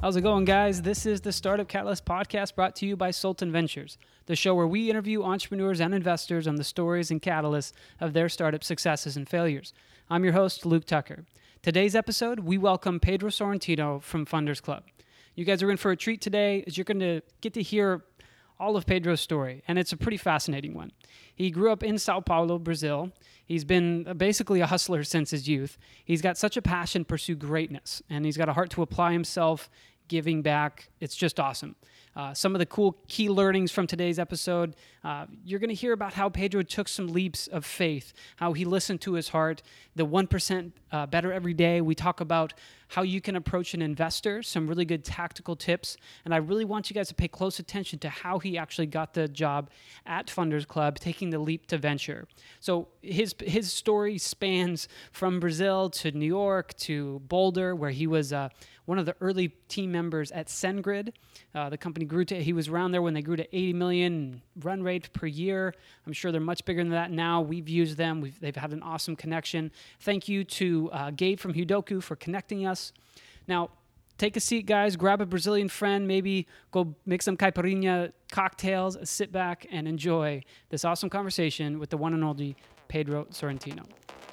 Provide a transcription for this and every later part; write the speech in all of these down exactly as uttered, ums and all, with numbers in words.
How's it going, guys? This is the Startup Catalyst podcast brought to you by Sultan Ventures, the show where we interview entrepreneurs and investors on the stories and catalysts of their startup successes and failures. I'm your host, Luke Tucker. Today's episode, we welcome Pedro Sorrentino from Funders Club. You guys are in for a treat today as you're going to get to hear all of Pedro's story, and it's a pretty fascinating one. He grew up in Sao Paulo, Brazil. He's been basically a hustler since his youth. He's got such a passion to pursue greatness, and he's got a heart to apply himself, giving back. It's just awesome. Uh, some of the cool key learnings from today's episode, uh, you're going to hear about how Pedro took some leaps of faith, how he listened to his heart, the one percent uh, better every day. We talk about how you can approach an investor, some really good tactical tips, and I really want you guys to pay close attention to how he actually got the job at Funders Club, taking the leap to venture. So his his story spans from Brazil to New York to Boulder, where he was uh, one of the early team members at SendGrid. Uh, the company grew to, he was around there when they grew to eighty million run rate per year. I'm sure they're much bigger than that now. We've used them. We've, they've had an awesome connection. Thank you to uh, Gabe from Hudoku for connecting us. Now, take a seat, guys. Grab a Brazilian friend. Maybe go make some caipirinha cocktails. Sit back and enjoy this awesome conversation with the one and only Pedro Sorrentino.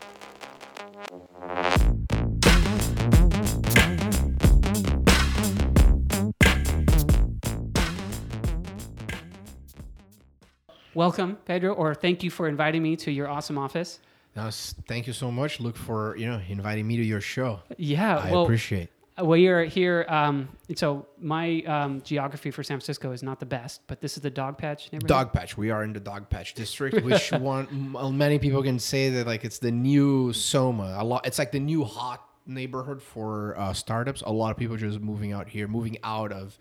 Welcome, Pedro, or thank you for inviting me to your awesome office. Now, thank you so much, Luke, for you know inviting me to your show. Yeah, I well, appreciate. Well, you're here. Um, so my um, geography for San Francisco is not the best, but this is the Dogpatch neighborhood. Dogpatch. We are in the Dogpatch district, which one m- many people can say that like it's the new Soma. A lot. It's like the new hot neighborhood for uh, startups. A lot of people just moving out here, moving out of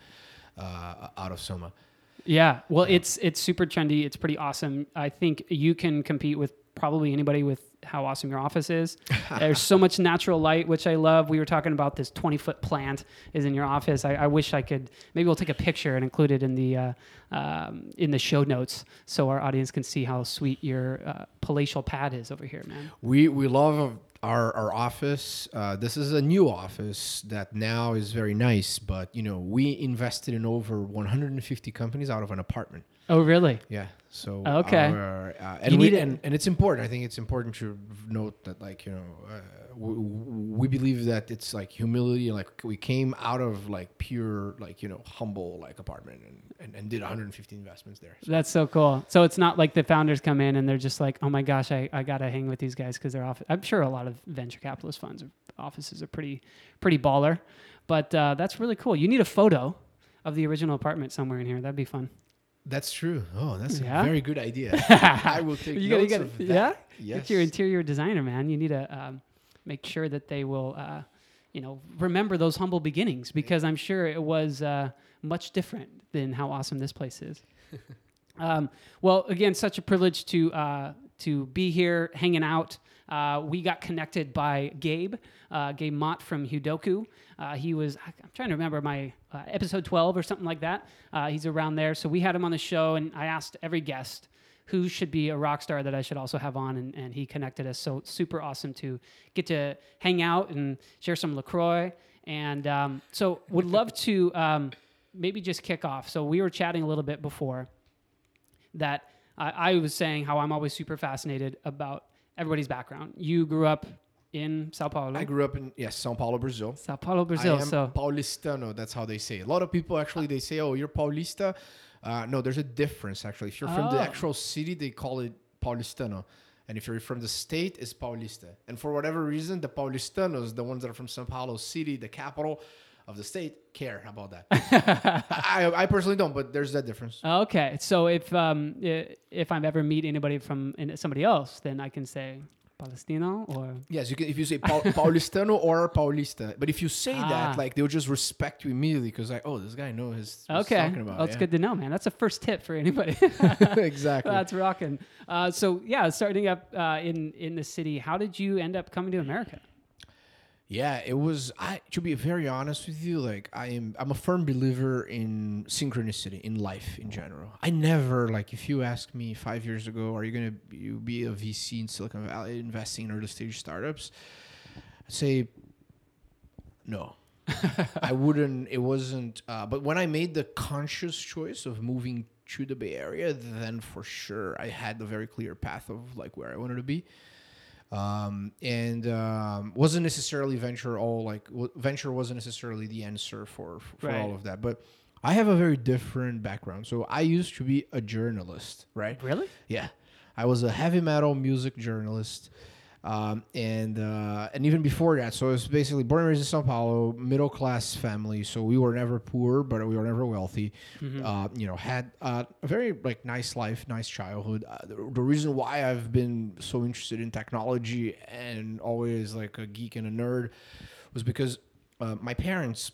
uh, out of Soma. Yeah, well, yeah. it's it's super trendy. It's pretty awesome. I think you can compete with probably anybody with how awesome your office is. There's so much natural light, which I love. We were talking about this twenty-foot plant is in your office. I, I wish I could. Maybe we'll take a picture and include it in the uh, um, in the show notes so our audience can see how sweet your uh, palatial pad is over here, man. We we love our our office. Uh, this is a new office that now is very nice, but you know we invested in over one hundred fifty companies out of an apartment. Oh, really? Yeah. So okay, our, uh, and, we, and and it's important. I think it's important to note that, like you know, uh, we, we believe that it's like humility. Like we came out of like pure, like you know, humble like apartment and, and, and did one hundred fifty investments there. So. That's so cool. So it's not like the founders come in and they're just like, oh my gosh, I, I gotta hang with these guys because they're off. I'm sure a lot of venture capitalist funds or offices are pretty pretty baller, but uh, that's really cool. You need a photo of the original apartment somewhere in here. That'd be fun. That's true. Oh, that's yeah? a very good idea. I will take you notes gotta, of gotta, that. Yeah? Yes. Get your interior designer, man. You need to um, make sure that they will, uh, you know, remember those humble beginnings because I'm sure it was uh, much different than how awesome this place is. um, well, again, such a privilege to uh, to be here, hanging out. Uh, we got connected by Gabe, uh, Gabe Mott from Hudoku. Uh, he was, I'm trying to remember my uh, episode twelve or something like that. Uh, he's around there. So we had him on the show, and I asked every guest who should be a rock star that I should also have on, and, and he connected us. So super awesome to get to hang out and share some LaCroix. And um, so would love to um, maybe just kick off. So we were chatting a little bit before that I, I was saying how I'm always super fascinated about everybody's background. You grew up in Sao Paulo. I grew up in yes, São Paulo, Brazil. Sao Paulo, Brazil. I am so Paulistano. That's how they say it. A lot of people actually they say, "Oh, you're Paulista." Uh, no, there's a difference actually. If you're from oh. the actual city, they call it Paulistano, and if you're from the state, it's Paulista. And for whatever reason, the Paulistanos, the ones that are from São Paulo City, the capital of the state, care about that. I, I personally don't, but there's that difference. Okay, so if um if I'm ever meet anybody from somebody else, then I can say Palestino or yes, you can if you say Paul, Paulistano or Paulista. But if you say ah. that, like they'll just respect you immediately because like, oh, this guy knows his what okay. he's talking about. Well, that's yeah. good to know, man. That's a first tip for anybody. Exactly. That's rocking. Uh, so yeah, starting up uh, in in the city. How did you end up coming to America? Yeah, it was. I to be very honest with you, like I am. I'm a firm believer in synchronicity in life in general. I never like if you asked me five years ago, are you gonna you be a V C in Silicon Valley investing in early stage startups? I'd say no. I wouldn't. It wasn't. Uh, but when I made the conscious choice of moving to the Bay Area, then for sure I had the very clear path of like where I wanted to be. Um, and um, wasn't necessarily venture all like w- venture wasn't necessarily the answer for for Right. all of that. But I have a very different background. So I used to be a journalist, right? Really? Yeah, I was a heavy metal music journalist, um, and uh, and even before that, so I was basically born and raised in Sao Paulo, middle class family. So we were never poor, but we were never wealthy. Mm-hmm. Uh, you know, had uh, a very like nice life, nice childhood. Uh, the, the reason why I've been so interested in technology and always like a geek and a nerd was because uh, my parents.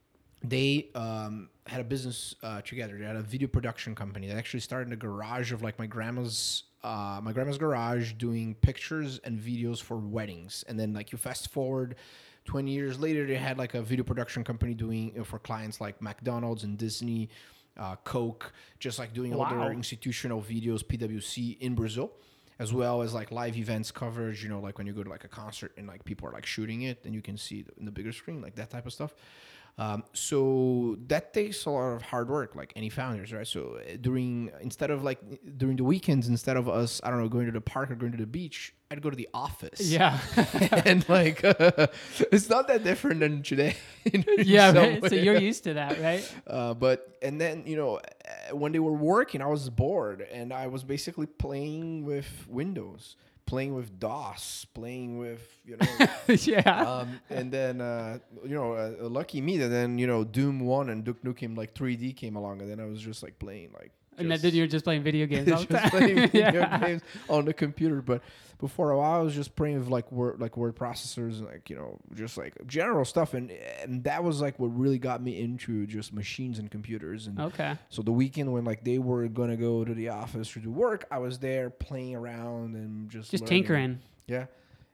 They um, had a business uh, together. They had a video production company. They actually started in the garage of like my grandma's, uh, my grandma's garage, doing pictures and videos for weddings. And then like you fast forward, twenty years later, they had like a video production company doing you know, for clients like McDonald's and Disney, uh, Coke, just like doing all Wow. their institutional videos, P W C in Brazil, as well as like live events coverage. You know, like when you go to like a concert and like people are like shooting it, and you can see it in the bigger screen, like that type of stuff. Um, so that takes a lot of hard work, like any founders, right? So uh, during, instead of like during the weekends, instead of us, I don't know, going to the park or going to the beach, I'd go to the office. Yeah. And like, uh, it's not that different than today. in Yeah. some Right? So way. you're used to that, right? Uh, but, and then, you know, uh, when they were working, I was bored and I was basically playing with Windows, playing with DOS, playing with, you know, Yeah. um, and then, uh, you know, uh, lucky me that then, you know, Doom one and Duke Nukem like three D came along, and then I was just like playing like. And then just- you're just playing video games all the just time. playing video Yeah. games on the computer. But before a while, I was just playing with like word, like word processors, and like you know, just like general stuff, and and that was like what really got me into just machines and computers. And Okay. so the weekend when like they were gonna go to the office to do work, I was there playing around and just Just learning. tinkering. Yeah,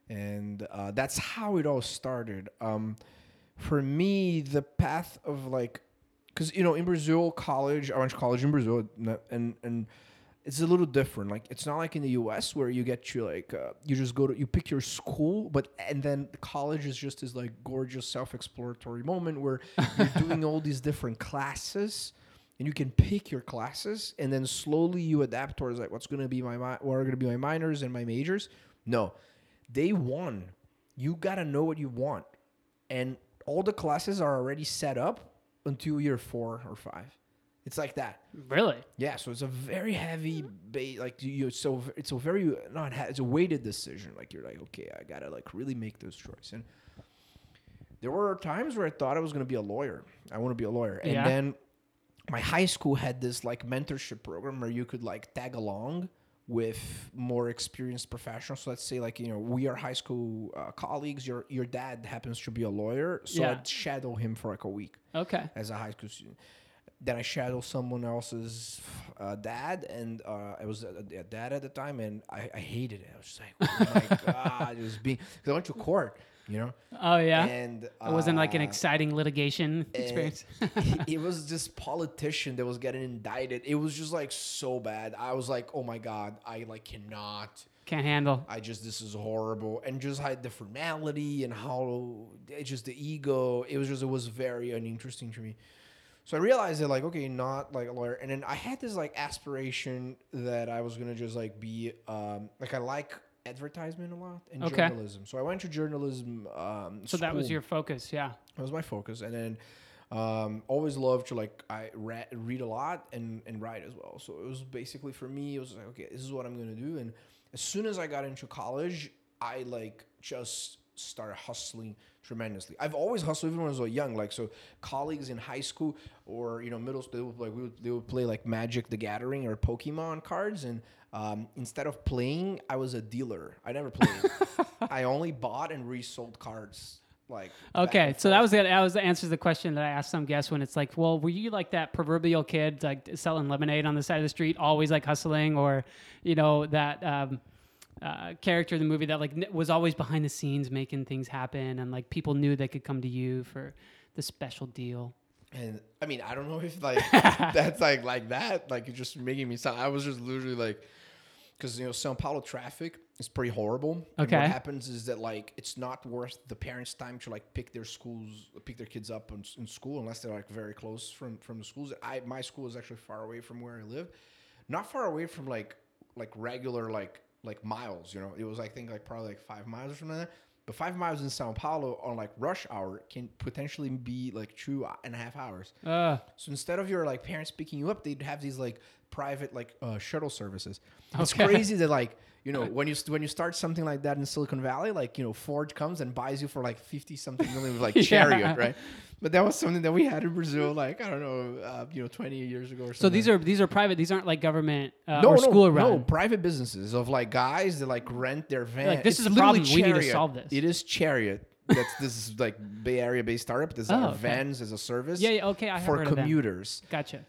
and uh, that's how it all started. Um, for me, the path of like, because you know, in Brazil, college, I went to college in Brazil, and and it's a little different. Like, it's not like in the U S where you get to like, uh, you just go to, you pick your school, but and then college is just this like gorgeous self-exploratory moment where you're doing all these different classes. And you can pick your classes, and then slowly you adapt towards like what's going to be my mi- what are going to be my minors and my majors. No, day one, you gotta know what you want, and all the classes are already set up until year four or five. It's like that. Really? Yeah. So it's a very heavy, ba- like you. So it's a very not. Ha- it's a weighted decision. Like you're like, okay, I gotta like really make this choice. And there were times where I thought I was gonna be a lawyer. I want to be a lawyer, and Yeah. then my high school had this like mentorship program where you could like tag along with more experienced professionals. So let's say like, you know, we are high school uh, colleagues. Your your dad happens to be a lawyer. So Yeah. I'd shadow him for like a week Okay. as a high school student. Then I shadow someone else's uh, dad, and uh, I was a, a dad at the time, and I, I hated it. I was just like, oh my God, it was being, because I went to court, you know? Oh yeah. And It wasn't like an uh, exciting litigation experience. it was this politician that was getting indicted. It was just like so bad. I was like, oh my God, I like cannot. Can't handle. I just, this is horrible. And just had the formality and how, it just the ego. It was just, it was very uninteresting to me. So I realized that like, okay, not like a lawyer. And then I had this like aspiration that I was going to just like be, um, like I like advertisement a lot and Okay. journalism. So I went to journalism. Um, So that was school. your focus, yeah. That was my focus. And then um, always loved to like, I ra- read a lot and, and write as well. So it was basically for me, it was like, okay, this is what I'm going to do. And as soon as I got into college, I like just started hustling tremendously. I've always hustled even when I was young. Like, so colleagues in high school or, you know, middle school, they would, like, we would, they would play like Magic the Gathering or Pokemon cards. And um, instead of playing, I was a dealer. I never played. I only bought and resold cards. Like, back Okay, and so that forth. was the, that was the answer to the question that I asked some guests when it's like, well, were you like that proverbial kid like selling lemonade on the side of the street, always like hustling, or you know that um, uh, character in the movie that like n- was always behind the scenes making things happen, and like people knew they could come to you for the special deal. And I mean, I don't know if like that's like like that, like you're just making me sound. I was just literally like, because you know Sao Paulo traffic is pretty horrible. Okay. And what happens is that like it's not worth the parents' time to like pick their schools, pick their kids up in, in school unless they're like very close from from the schools. I my school is actually far away from where I live, not far away from like like regular like like miles. You know, it was I think like probably like five miles or something like that. But five miles in Sao Paulo on like rush hour can potentially be like two and a half hours. Uh, So instead of your like parents picking you up, they'd have these like private like uh, shuttle services. It's Okay. crazy that like you know when you when you start something like that in Silicon Valley, like you know Ford comes and buys you for like fifty something million with like Yeah. Chariot, right? But that was something that we had in Brazil, like I don't know, uh, you know, twenty years ago or something. so these are these are private. These aren't like government uh, no, or no, school no, run. private businesses of like guys that like rent their van. Like, this It's is a literally problem. We need to Chariot. solve this. It is Chariot. That's this is like Bay Area based startup. There's Oh, our okay. vans as a service. Yeah, yeah, okay, I have for heard of them. commuters. Gotcha.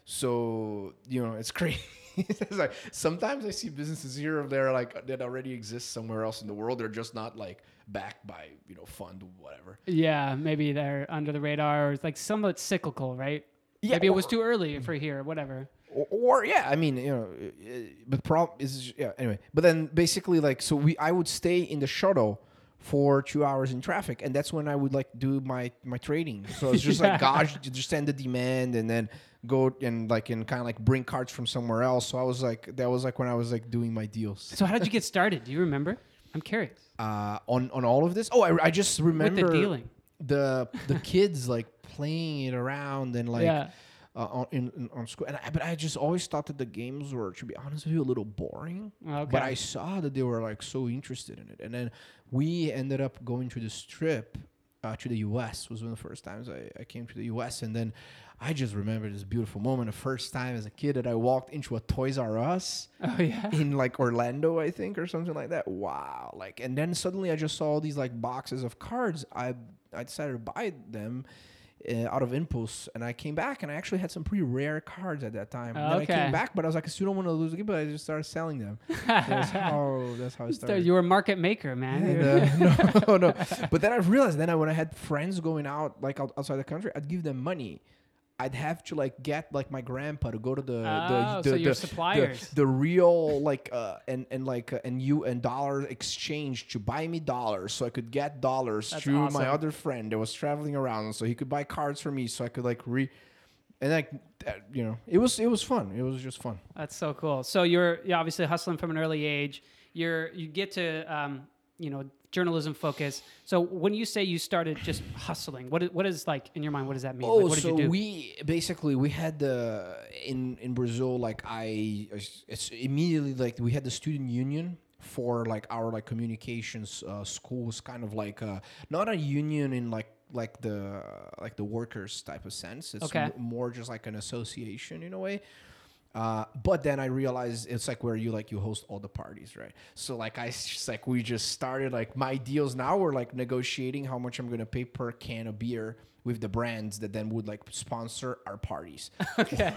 So you know, it's crazy. It's like sometimes I see businesses here or there like that already exist somewhere else in the world. They're just not like backed by you know fund whatever. Yeah, maybe they're under the radar or it's like somewhat cyclical, right? Yeah, maybe it or- was too early for here, whatever. Or, or yeah, I mean you know, uh, but the problem is yeah. Anyway, but then basically like so we I would stay in the shuttle for two hours in traffic, and that's when I would like do my my trading. So it's just Yeah. like gosh, just send the demand and then go and like and kind of like bring cards from somewhere else. So I was like that was like when I was like doing my deals. So how did you get started? Do you remember? I'm curious. Uh, on on all of this. Oh, I, I just remember With the dealing. the the kids like playing it around and like Yeah. uh, on in, in on school. And I, but I just always thought that the games were, to be honest with you, a little boring. Okay. But I saw that they were like so interested in it, and then we ended up going to this trip uh, to the U S. Was one of the first times I, I came to the U S. And then I just remember this beautiful moment, the first time as a kid that I walked into a Toys R Us Oh yeah. in like Orlando, I think, or something like that. Wow. Like, and then suddenly I just saw all these like boxes of cards. I I decided to buy them uh, out of impulse, and I came back and I actually had some pretty rare cards at that time. And then I Okay. came back, but I was like, I still don't want to lose again, but I just started selling them. That's how that's how I So started. you were a market maker, man. And, uh, no, no. But then I realized then I, when I had friends going out like out, outside the country, I'd give them money. I'd have to like get like my grandpa to go to the Oh, the, so the, your the, suppliers. the, the real like uh and and like uh, and you and dollar exchange to buy me dollars so I could get dollars That's through awesome. my other friend that was traveling around so he could buy cards for me so I could like re and like that, you know it was it was fun it was just fun. That's so cool. So you're, you're obviously hustling from an early age. You're you get to um, you know journalism focus. So when you say you started just hustling, what is, what is like in your mind? What does that mean? Oh, Like, what did so you do? we basically we had the in in Brazil like I it's immediately like we had the student union for like our like communications uh, schools, kind of like uh, not a union in like like the like the workers type of sense. It's Okay. m- more just like an association in a way. Uh, but then I realized it's like where you like you host all the parties, right? So like I s- just like we just started like my deals now were like negotiating how much I'm gonna pay per can of beer with the brands that then would like sponsor our parties. Okay.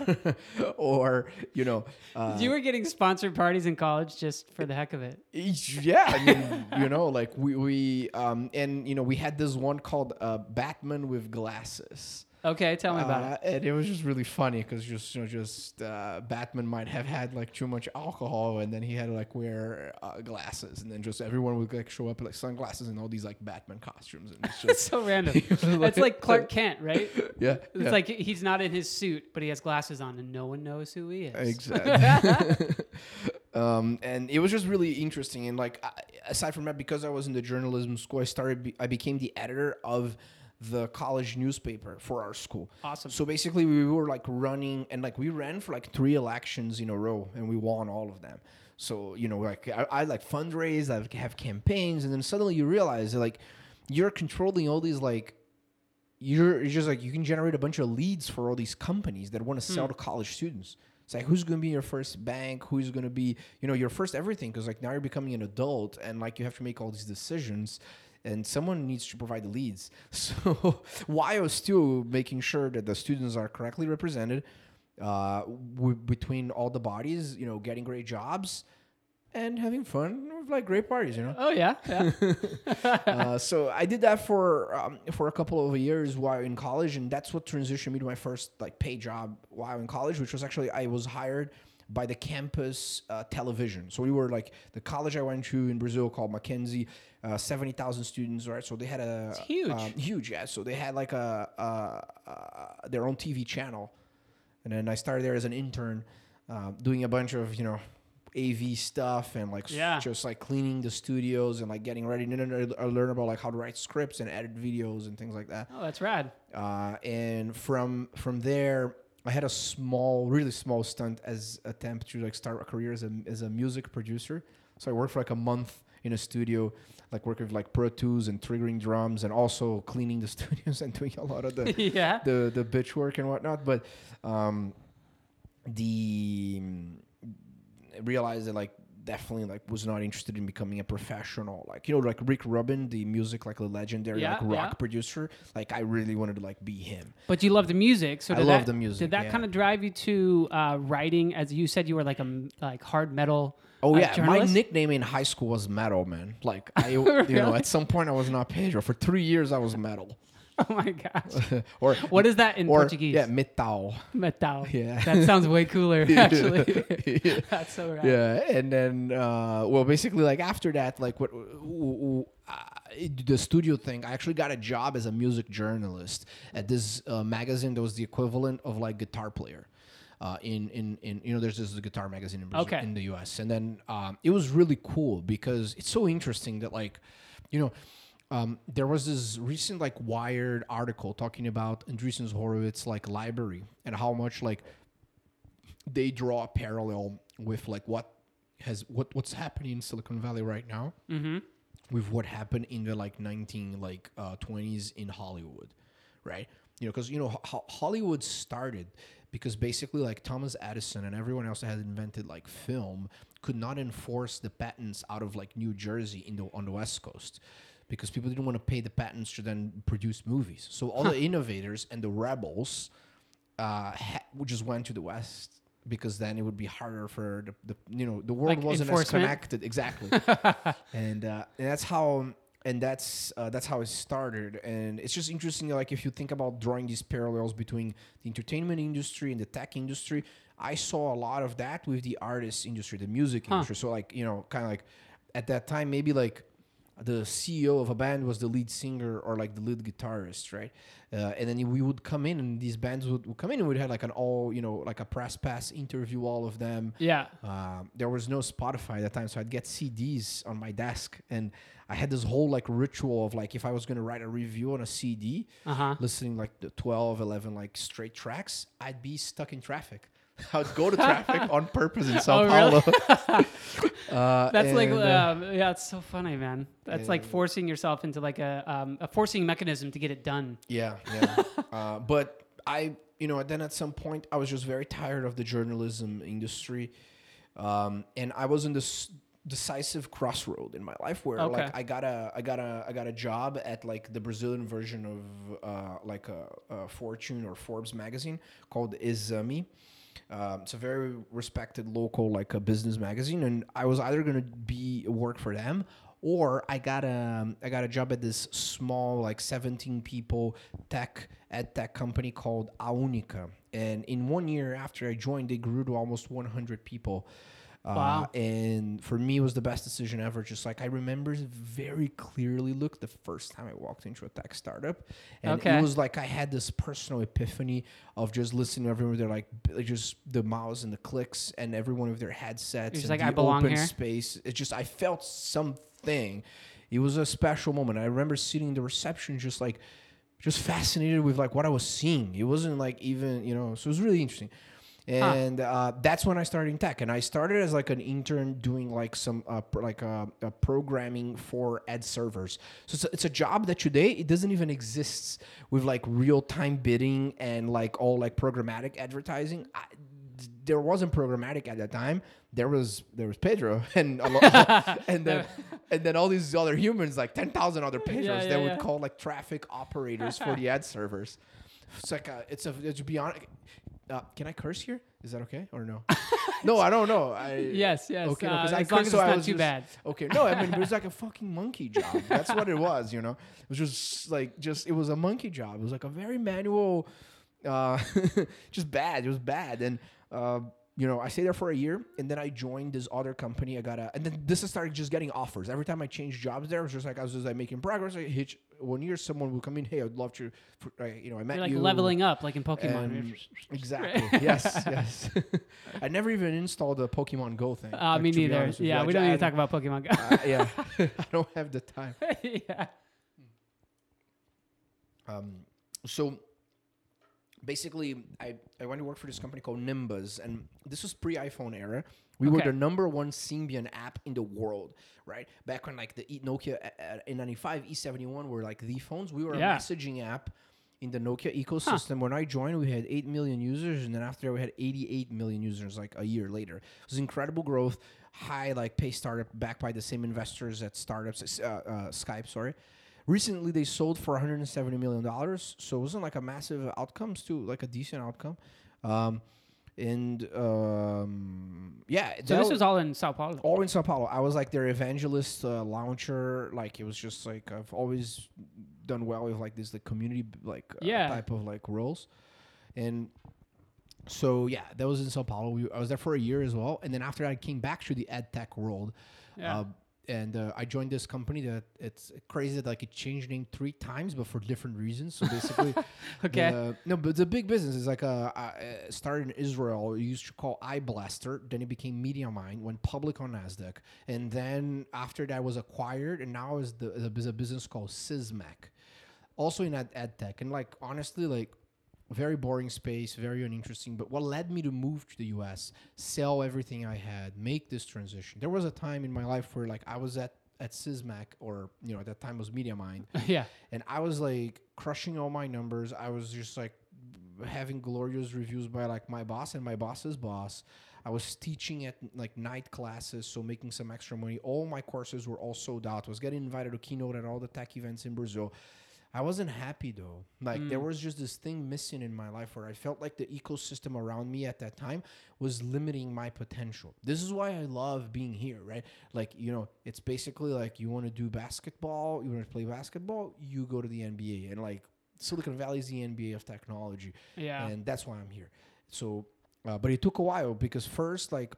Or you know, uh, you were getting sponsored parties in college just for the heck of it. yeah, I mean, you know, like we we um and you know we had this one called uh, Batman with glasses. Okay, tell me about Uh, it. and it was just really funny because just you know just uh, Batman might have had like too much alcohol and then he had to like wear uh, glasses and then just everyone would like show up with like sunglasses and all these like Batman costumes and it's It's just so random. It's like Clark Kent, right? yeah, It's yeah. like he's not in his suit, but he has glasses on, and no one knows who he is. Exactly. um, and it was just really interesting. And like, I, aside from that, because I was in the journalism school, I started. Be, I became the editor of the college newspaper for our school. Awesome. So basically, we were like running, and like we ran for like three elections in a row, and we won all of them. So you know, like I, I like fundraise, I have campaigns, and then suddenly you realize that like you're controlling all these like. You're it's just like you can generate a bunch of leads for all these companies that want to sell Hmm. to college students. It's like who's going to be your first bank, who's going to be, you know, your first everything, because like now you're becoming an adult and like you have to make all these decisions, and someone needs to provide the leads. So while still making sure that the students are correctly represented uh, w- between all the bodies, you know, getting great jobs and having fun with like great parties, you know. Oh yeah, yeah. uh, so I did that for um, for a couple of years while in college, and that's what transitioned me to my first like paid job while in college, which was actually I was hired by the campus uh, television. So we were like the college I went to in Brazil called Mackenzie, uh, seventy thousand students, right? So they had a It's huge, um, huge, yeah. So they had like a, a, a their own T V channel, and then I started there as an intern, uh, doing a bunch of you know A V stuff and like Yeah. s- just like cleaning the studios and like getting ready. And then I learned about like how to write scripts and edit videos and things like that. Oh, that's rad. Uh, and from from there, I had a small, really small stunt as attempt to like start a career as a as a music producer. So I worked for like a month in a studio, like working with like Pro Tools and triggering drums, and also cleaning the studios and doing a lot of the Yeah. the the bitch work and whatnot. But um, the I realized that like definitely like was not interested in becoming a professional, like you know like Rick Rubin, the music like a legendary Yeah, like rock yeah. producer. Like I really wanted to like be him. But you love the music, so I did love that, the music, Did that yeah. kind of drive you to uh, writing? As you said, you were like a m- like hard metal. Oh uh, yeah, my journalist? nickname in high school was Metal Man. Like I, you know, Really? at some point I was not Pedro. For three years I was Metal. Oh my gosh! or What is that in or Portuguese? yeah, Metal. Metal. Yeah. That sounds way cooler. Actually, Yeah. that's so rad. Yeah, and then uh, well, basically, like after that, like what uh, the studio thing, I actually got a job as a music journalist at this uh, magazine that was the equivalent of like Guitar Player. Uh, in, in, in you know, there's this guitar magazine in Brazil, Okay. in the U S, and then um, it was really cool because it's so interesting that like, you know, um, there was this recent like Wired article talking about Andreessen Horowitz like library and how much like they draw a parallel with like what has what what's happening in Silicon Valley right now Mm-hmm. with what happened in the like nineteen like uh, twenties in Hollywood, right? You know, because you know ho- Hollywood started because basically like Thomas Edison and everyone else that had invented like film could not enforce the patents out of like New Jersey in the on the West Coast because people didn't want to pay the patents to then produce movies. So all the innovators and the rebels uh, ha- just went to the West because then it would be harder for the, the you know the world Like wasn't as enforcement? connected exactly, and uh, and that's how and that's uh, that's how it started. And it's just interesting, like if you think about drawing these parallels between the entertainment industry and the tech industry, I saw a lot of that with the artist industry, the music Huh. industry. So like you know, kind of like at that time, maybe like the C E O of a band was the lead singer or like the lead guitarist, right? Uh, and then we would come in, and these bands would, would come in, and we'd have like an all, you know, like a press pass, interview all of them. Yeah. Um, there was no Spotify at that time, so I'd get C Ds on my desk, and I had this whole like ritual of like if I was gonna write a review on a C D, Uh huh. listening like the twelve, eleven like straight tracks, I'd be stuck in traffic. I'd go to traffic on purpose in Sao Oh, really? Paulo. uh, That's like, and, uh, um, yeah, it's so funny, man. That's like and- forcing yourself into like a um, a forcing mechanism to get it done. Yeah, yeah. uh, but I, you know, then at some point I was just very tired of the journalism industry, um, and I was in this decisive crossroad in my life where Okay. like I got a I got a I got a job at like the Brazilian version of uh, like a, a Fortune or Forbes magazine called Exame. Um, it's a very respected local like a business magazine, and I was either gonna be work for them or I got a I got a job at this small like seventeen people tech ed tech company called A Única, and in one year after I joined, they grew to almost one hundred people. Uh, Wow. And for me, it was the best decision ever. Just like I remember very clearly, look, the first time I walked into a tech startup, and Okay. it was like I had this personal epiphany of just listening to everyone. They're like b- just the mouse and the clicks, and everyone with their headsets. You're just and like, the "I belong open here." space. It just I felt something. It was a special moment. I remember sitting in the reception, just like, just fascinated with like what I was seeing. It wasn't like even you know. So it was really interesting. And uh, that's when I started in tech, and I started as like an intern doing like some uh, pr- like uh, uh, programming for ad servers. So it's a, it's a job that today it doesn't even exist with like real time bidding and like all like programmatic advertising. I, there wasn't programmatic at that time. There was there was Pedro and a lot, and then and then all these other humans, like ten thousand other Pedros, Yeah, yeah, that yeah. would call like traffic operators for the ad servers. It's like a, it's a to be honest. Uh, can I curse here? Is that okay or no? No, I don't know. I Yes, yes. Okay, no, uh, 'cause I as long cursed, as so it's I not was too just- bad. Okay, no, I mean it was like a fucking monkey job. That's what it was, you know. It was just like just it was a monkey job. It was like a very manual, uh, just bad. It was bad, and uh, you know, I stayed there for a year, and then I joined this other company. I got a, and then this I started just getting offers. Every time I changed jobs there, it was just like I was just like making progress. I hit one year, someone would come in, hey, I'd love to, for, uh, you know, I met You're like you. leveling up, like in Pokemon. And exactly. yes, yes. I never even installed the Pokemon Go thing. Uh, like, me to be neither. honest with Yeah, you. we I don't need to just- talk about Pokemon Go. uh, yeah, I don't have the time. yeah. Um, so basically, I, I went to work for this company called Nimbus, and this was pre-iPhone era. We Okay. were the number one Symbian app in the world, right? Back when like the E- Nokia uh, N ninety-five, E seventy-one were like the phones. We were Yeah. a messaging app in the Nokia ecosystem. When I joined, we had eight million users, and then after we had eighty-eight million users like a year later. It was incredible growth, high like pay startup backed by the same investors at startups, uh, uh, Skype, sorry. Recently, they sold for one hundred seventy million dollars, so it wasn't like a massive outcome, still like a decent outcome. Um, and um, yeah, So that this was all in Sao Paulo. all in Sao Paulo. I was like their evangelist uh, launcher. Like it was just like I've always done well with like this like community like uh, Yeah. type of like roles, and so yeah, that was in Sao Paulo. We, I was there for a year as well, and then after that, I came back to the ed tech world. Yeah. Uh, and uh, I joined this company that it's crazy that like it changed name three times, but for different reasons. So basically, Okay. the- no, but it's a big business. It's like a, a, started in Israel. It used to call iBlaster. Then it became MediaMind. Went public on Nasdaq, and then after that was acquired, and now is the is a business called Sysmac, also in ed, ed tech. And like honestly, like very boring space, very uninteresting. But what led me to move to the U S, sell everything I had, make this transition. There was a time in my life where like I was at at Sysmac, or you know at that time was MediaMind, yeah. and I was like crushing all my numbers. I was just like having glorious reviews by like my boss and my boss's boss. I was teaching at like night classes, so making some extra money. All my courses were all sold out. I was getting invited to keynote at all the tech events in Brazil. I wasn't happy though. Like Mm. there was just this thing missing in my life where I felt like the ecosystem around me at that time was limiting my potential. This is why I love being here, right? Like, you know, it's basically like you want to do basketball, you want to play basketball, you go to the N B A, and like Silicon Valley is the N B A of technology. Yeah. And that's why I'm here. So, uh, but it took a while because first, like,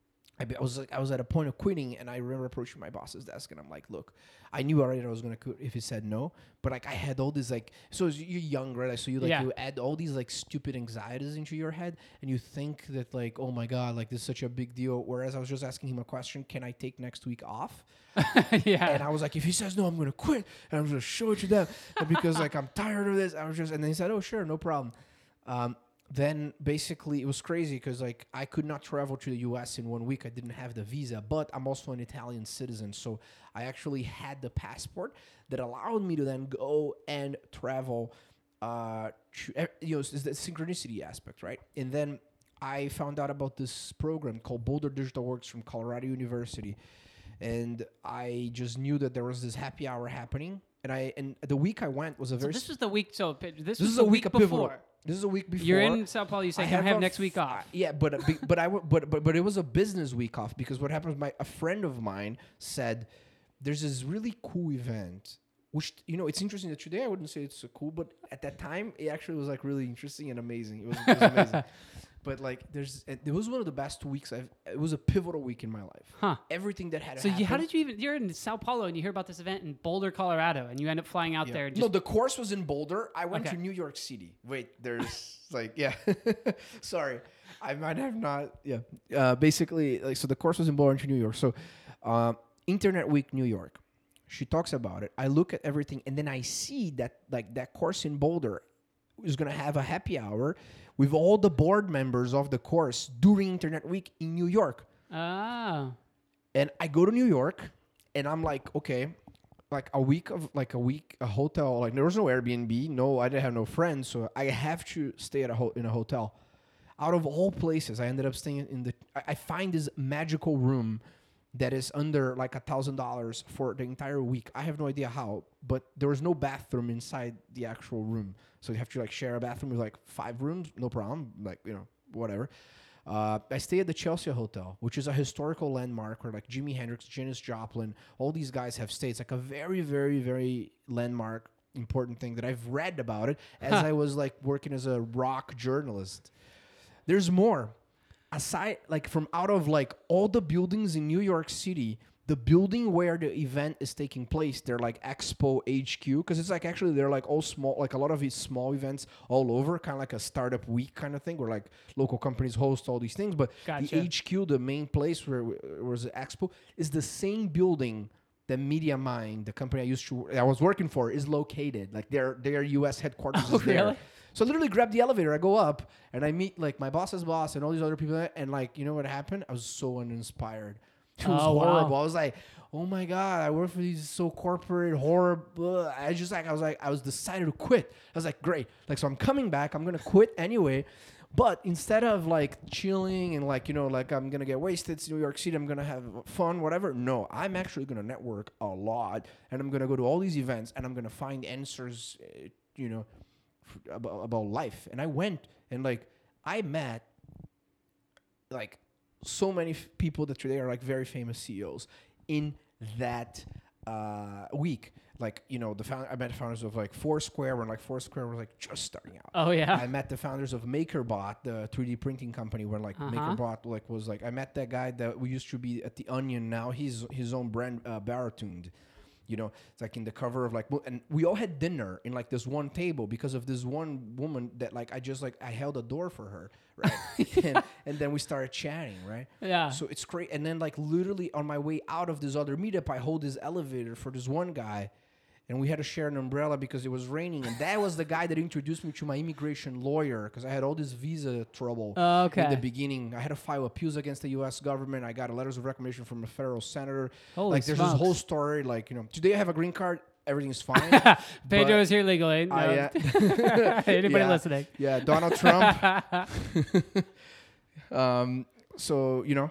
I be- I was like, I was at a point of quitting, and I remember approaching my boss's desk, and I'm like, "Look, I knew already that I was gonna quit if he said no, but like I had all this like, so as you're young, right? So you like Yeah. you add all these like stupid anxieties into your head, and you think that like, oh my god, like this is such a big deal. Whereas I was just asking him a question: can I take next week off? yeah. And I was like, if he says no, I'm gonna quit, and I'm gonna show it to them, and because like I'm tired of this. I was just, and then he said, oh sure, no problem. Um, then basically it was crazy because like I could not travel to the U S in one week. I didn't have the visa, but I'm also an Italian citizen, so I actually had the passport that allowed me to then go and travel. Uh, to, eh, you know, it's the synchronicity aspect, right? And then I found out about this program called Boulder Digital Works from Colorado University, and I just knew that there was this happy hour happening. And I and the week I went was a so very this was the week. So this, this was is the a week, week of pivotal. before. This is a week before. You're in Sao Paulo. You say, I "Can I have a next week f- off?" Yeah, but but I w- but but but it was a business week off because what happens? My a friend of mine said there's this really cool event. Which, you know, it's interesting that today I wouldn't say it's so cool, but at that time it actually was like really interesting and amazing. It was, it was amazing. But like, there's it was one of the best weeks I've. It was a pivotal week in my life. Huh. Everything that had So happened. you, how did you even? You're in Sao Paulo and you hear about this event in Boulder, Colorado, and you end up flying out Yeah. there. And No, just, the course was in Boulder. I went Okay. to New York City. Wait, there's like, yeah. Sorry. I might have not. Yeah. Uh, basically, like, so the course was in Boulder to New York. So, uh, Internet Week, New York. She talks about it. I look at everything, and then I see that like that course in Boulder is going to have a happy hour with all the board members of the course during Internet Week in New York. oh, And I go to New York, and I'm like, okay, like a week of like a week a hotel. Like there was no Airbnb, no, I didn't have no friends, so I have to stay at a ho- in a hotel. Out of all places, I ended up staying in the. I, I find this magical room that is under like a thousand dollars for the entire week. I have no idea how, but there was no bathroom inside the actual room, so you have to like share a bathroom with like five rooms, no problem. Like you know whatever. Uh, I stay at the Chelsea Hotel, which is a historical landmark where like Jimi Hendrix, Janis Joplin, all these guys have stayed. It's like a very, very, very landmark, important thing that I've read about it as Huh. I was like working as a rock journalist. There's more. aside, like from out of like all the buildings in New York City, the building where the event is taking place, they're like Expo H Q, because it's like actually they're like all small, like a lot of these small events all over, kind of like a startup week kind of thing, where like local companies host all these things. But Gotcha. the H Q, the main place where it was the Expo, is the same building that MediaMind, the company I used to, I was working for, is located. Like their their U S headquarters Oh, is there. really? So I literally grab the elevator, I go up, and I meet like my boss's boss and all these other people, and like you know what happened? I was so uninspired. It was Oh, wow. horrible. I was like, oh my God, I work for these so corporate, horrible. I just like, I was like, I was decided to quit. I was like, great. Like, so I'm coming back. I'm going to quit anyway. But instead of like chilling and like, you know, like I'm going to get wasted, it's New York City, I'm going to have fun, whatever. No, I'm actually going to network a lot. And I'm going to go to all these events and I'm going to find answers, uh, you know, f- about, about life. And I went and like, I met like, so many f- people that today are like very famous C E Os in that uh, week. Like, you know, the found- I met founders of like Foursquare when like Foursquare was like just starting out. Oh, yeah. I met the founders of MakerBot, the three D printing company when like Uh-huh. MakerBot like was like, I met that guy that we used to be at the Onion. Now he's his own brand, uh, Baratuned. You know, it's like in the cover of like, mo- and we all had dinner in like this one table because of this one woman that like I just like I held a door for her, right? and, and then we started chatting, right? Yeah. So it's great. And then like literally on my way out of this other meetup, I hold this elevator for this one guy, and we had to share an umbrella because it was raining. And that was the guy that introduced me to my immigration lawyer because I had all this visa trouble Oh, okay. in the beginning. I had to file appeals against the U S government. I got a letters of recommendation from a federal senator. Holy like there's smokes. this whole story. Like, you know, today I have a green card. Everything's fine. Pedro but is here legally. No. I, uh, Anybody yeah. listening? Yeah, Donald Trump. um, so, you know,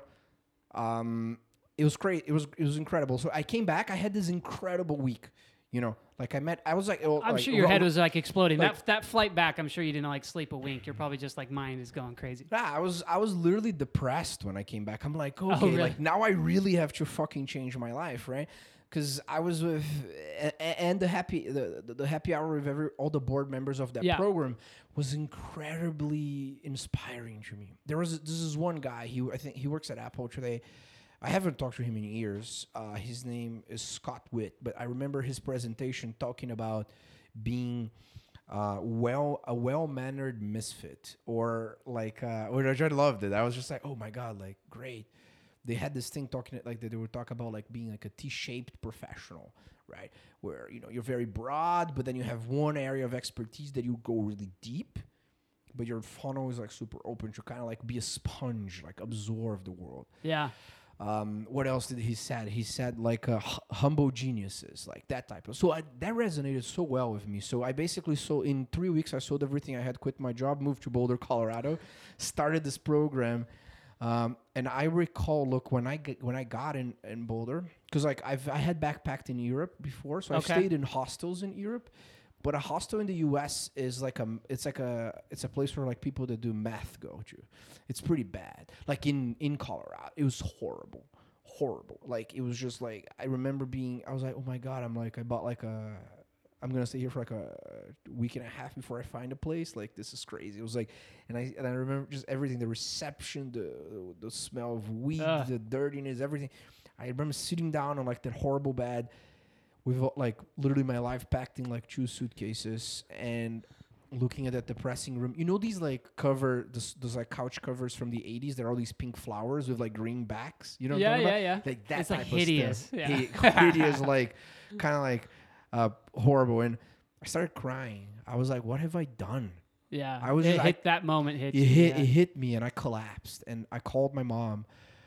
um, it was great. It was it was incredible. So I came back. I had this incredible week. You know, like I met. I was like, oh, I'm like, sure your ro- head was like exploding. like- that that flight back, I'm sure you didn't like sleep a wink. You're probably just like mind is going crazy. Nah, I was I was literally depressed when I came back. I'm like, okay, Oh, really? like now I really have to fucking change my life, right? Because I was with a- a- and the happy the, the the happy hour with every all the board members of that Yeah. program was incredibly inspiring to me. There was this is one guy. He I think he works at Apple today. I haven't talked to him in years. Uh, his name is Scott Witt, but I remember his presentation talking about being uh, well a well-mannered misfit, or like, uh, which I loved it. I was just like, oh my God, like great. They had this thing talking like that they would talk about like being like a T-shaped professional, right? Where you know you're very broad, but then you have one area of expertise that you go really deep, but your funnel is like super open to kind of like be a sponge, like absorb the world. Yeah. Um, what else did he said? He said like uh, hu- humble geniuses, like that type of. So I, that resonated so well with me. So I basically sold in three weeks. I sold everything I had, quit my job, moved to Boulder, Colorado, started this program. Um, and I recall, look, when I get, when I got in, in Boulder, because like I've I had backpacked in Europe before, so Okay. I stayed in hostels in Europe. But a hostel in the U S is like a, it's like a, it's a place where like people that do meth go to. It's pretty bad. Like in, in Colorado, it was horrible, horrible. Like it was just like, I remember being, I was like, oh my God, I'm like, I bought like a, I'm going to stay here for like a week and a half before I find a place. Like, this is crazy. It was like, and I, and I remember just everything, the reception, the, the smell of weed, Ugh. the dirtiness, everything. I remember sitting down on like that horrible bed, with like literally my life packed in like two suitcases and looking at that depressing room. You know these like cover, those, those like couch covers from the eighties? There are all these pink flowers with like green backs. You know what Yeah, I'm talking yeah, about? yeah. Like that It's, type like, of hideous. stuff. Yeah. Hi- hideous, like kind of like uh, horrible. And I started crying. I was like, what have I done? Yeah. I was it just- hit I- that moment hit It you. hit, yeah. it hit me and I collapsed. And I called my mom.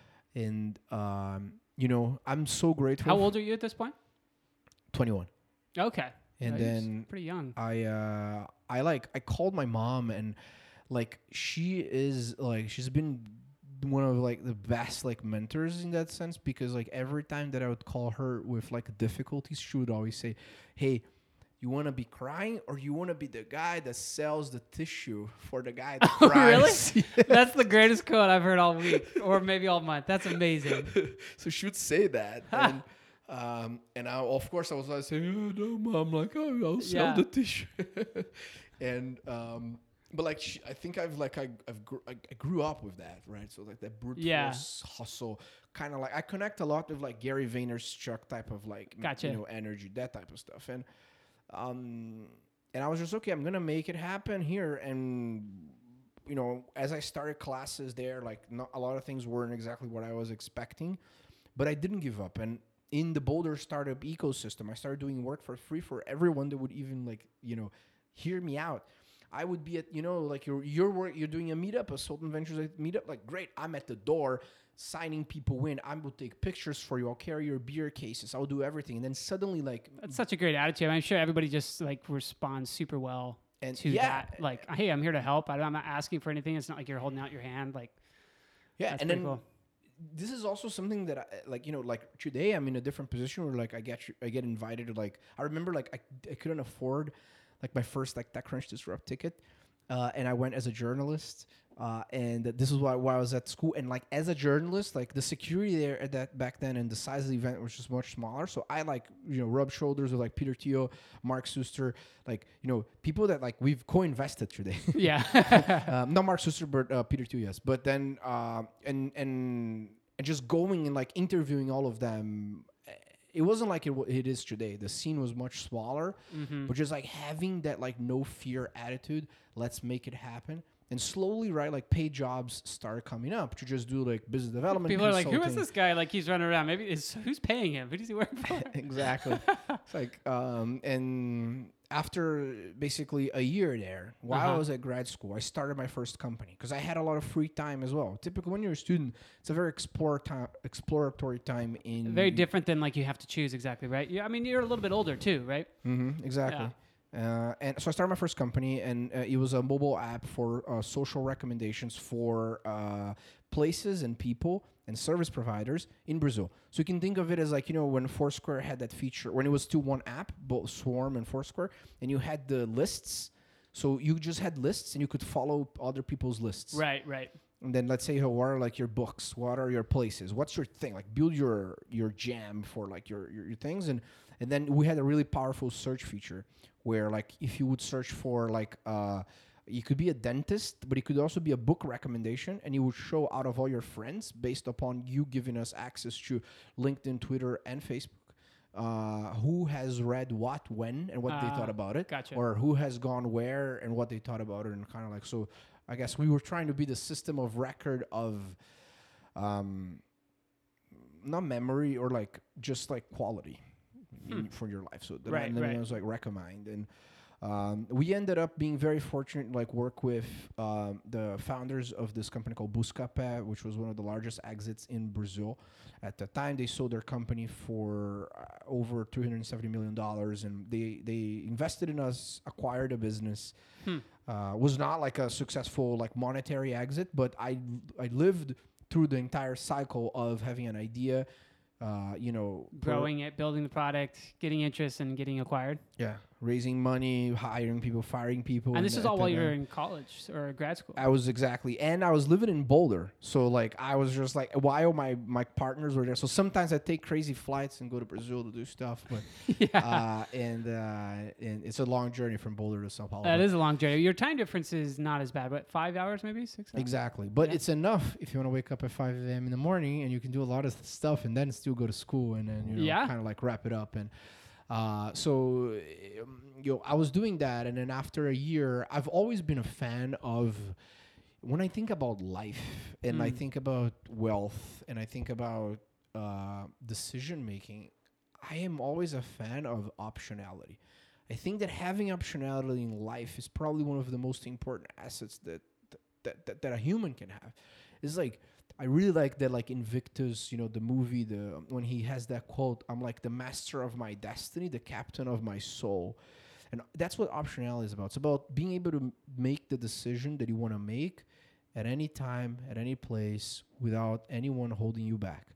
And, um, you know, I'm so grateful. How old are you at this point? twenty-one. Okay. And Yeah, you're then pretty young. I uh I like I called my mom, and like she is like she's been one of like the best like mentors in that sense, because like every time that I would call her with like difficulties, she would always say, hey, you want to be crying, or you want to be the guy that sells the tissue for the guy that cries? Really? That's the greatest quote I've heard all week, or maybe all month. That's amazing. So she would say that. And um, and I, of course I was like saying, oh, no, mom, like, oh, I'll sell Yeah. the tissue. And um, but like sh- I think I've like I I've gr- I I grew up with that, right? So like that brute Yeah. force hustle, kind of like I connect a lot with like Gary Vaynerchuk type of like m- Gotcha. you know energy, that type of stuff, and um and I was just okay, I'm gonna make it happen here, and you know as I started classes there, like not a lot of things weren't exactly what I was expecting, but I didn't give up, and in the Boulder startup ecosystem, I started doing work for free for everyone that would even like you know hear me out. I would be at, you know, like your your work, you're doing a meetup, a Sultan Ventures meetup. Like, great, I'm at the door signing people in. I will take pictures for you. I'll carry your beer cases. I'll do everything. And then suddenly, like, That's such a great attitude. I'm sure everybody just like responds super well And to yeah. that. Like, hey, I'm here to help. I- I'm not asking for anything. It's not like you're holding out your hand. Like, yeah, that's and pretty then cool. this is also something that, I, like, you know, like today I'm in a different position where like I get I get invited to like I remember like I, I couldn't afford like my first like TechCrunch Disrupt ticket. Uh, and I went as a journalist, uh, and this is why, why I was at school. And like as a journalist, like the security there at that back then and the size of the event was just much smaller. So I like you know rub shoulders with like Peter Thiel, Mark Suster, like you know people that like we've co-invested today. Yeah. um, not Mark Suster, but uh, Peter Thiel, yes. But then um, and and and just going and like interviewing all of them. It wasn't like it, w- it is today. The scene was much smaller, Mm-hmm. but just like having that like no fear attitude, let's make it happen. And slowly, right, like paid jobs started coming up to just do like business development. People are like, who is consulting. this guy? Like, he's running around. Maybe is who's paying him? Who does he work for? Exactly. It's like, um, and after basically a year there, while Uh-huh. I was at grad school, I started my first company because I had a lot of free time as well. Typically, when you're a student, it's a very explore time, exploratory time in Very different than like you have to choose exactly, right? Yeah, I mean, you're a little bit older too, right? Mm-hmm, exactly. Uh, and so I started my first company, and uh, it was a mobile app for uh, social recommendations for uh, places and people and service providers in Brazil. So you can think of it as like, you know, when Foursquare had that feature, when it was still one app, both Swarm and Foursquare, and you had the lists. So you just had lists, and you could follow other people's lists. Right, right. And then let's say, what are like your books? What are your places? What's your thing? Like build your your jam for like your, your, your things. And and then we had a really powerful search feature where like if you would search for like uh you could be a dentist, but it could also be a book recommendation, and it would show out of all your friends based upon you giving us access to LinkedIn, Twitter, and Facebook. Uh, who has read what, when, and what they Ah, thought about it, gotcha. or who has gone where and what they thought about it, and kind of like so. I guess we were trying to be the system of record of, um, not memory or like just like quality in, for your life. So then, Right, and then right. it was like recommend, and um, we ended up being very fortunate. Like work with um, the founders of this company called Buscapé, which was one of the largest exits in Brazil. At the time, they sold their company for uh, over three hundred seventy million dollars, and they they invested in us, acquired a business. Hmm. Uh, was not like a successful like monetary exit, but I I lived through the entire cycle of having an idea, uh, you know, pro- Growing it, building the product, getting interest, and getting acquired. yeah, raising money, hiring people, firing people, And this is at all the while you were time- in college or grad school. I was exactly, and I was living in Boulder, so like I was just like, while my my partners were there, so sometimes I take crazy flights and go to Brazil to do stuff, but yeah. uh, and uh, and it's a long journey from Boulder to Sao Paulo. That but- is a long journey. Your time difference is not as bad, but five hours maybe, six hours. Exactly. But Yeah. it's enough if you want to wake up at five a.m. in the morning and you can do a lot of stuff and then still go to school and then, you know, Yeah. kind of like wrap it up. And uh, so, um, you know, I was doing that. And then after a year, I've always been a fan of when I think about life and I Mm. think about wealth and I think about uh, decision making, I am always a fan of optionality. I think that having optionality in life is probably one of the most important assets that that, that, that a human can have. It's like I really like that, like Invictus, you know, the movie, the when he has that quote, "I'm like the master of my destiny, the captain of my soul," and that's what optionality is about. It's about being able to m- make the decision that you want to make at any time, at any place, without anyone holding you back.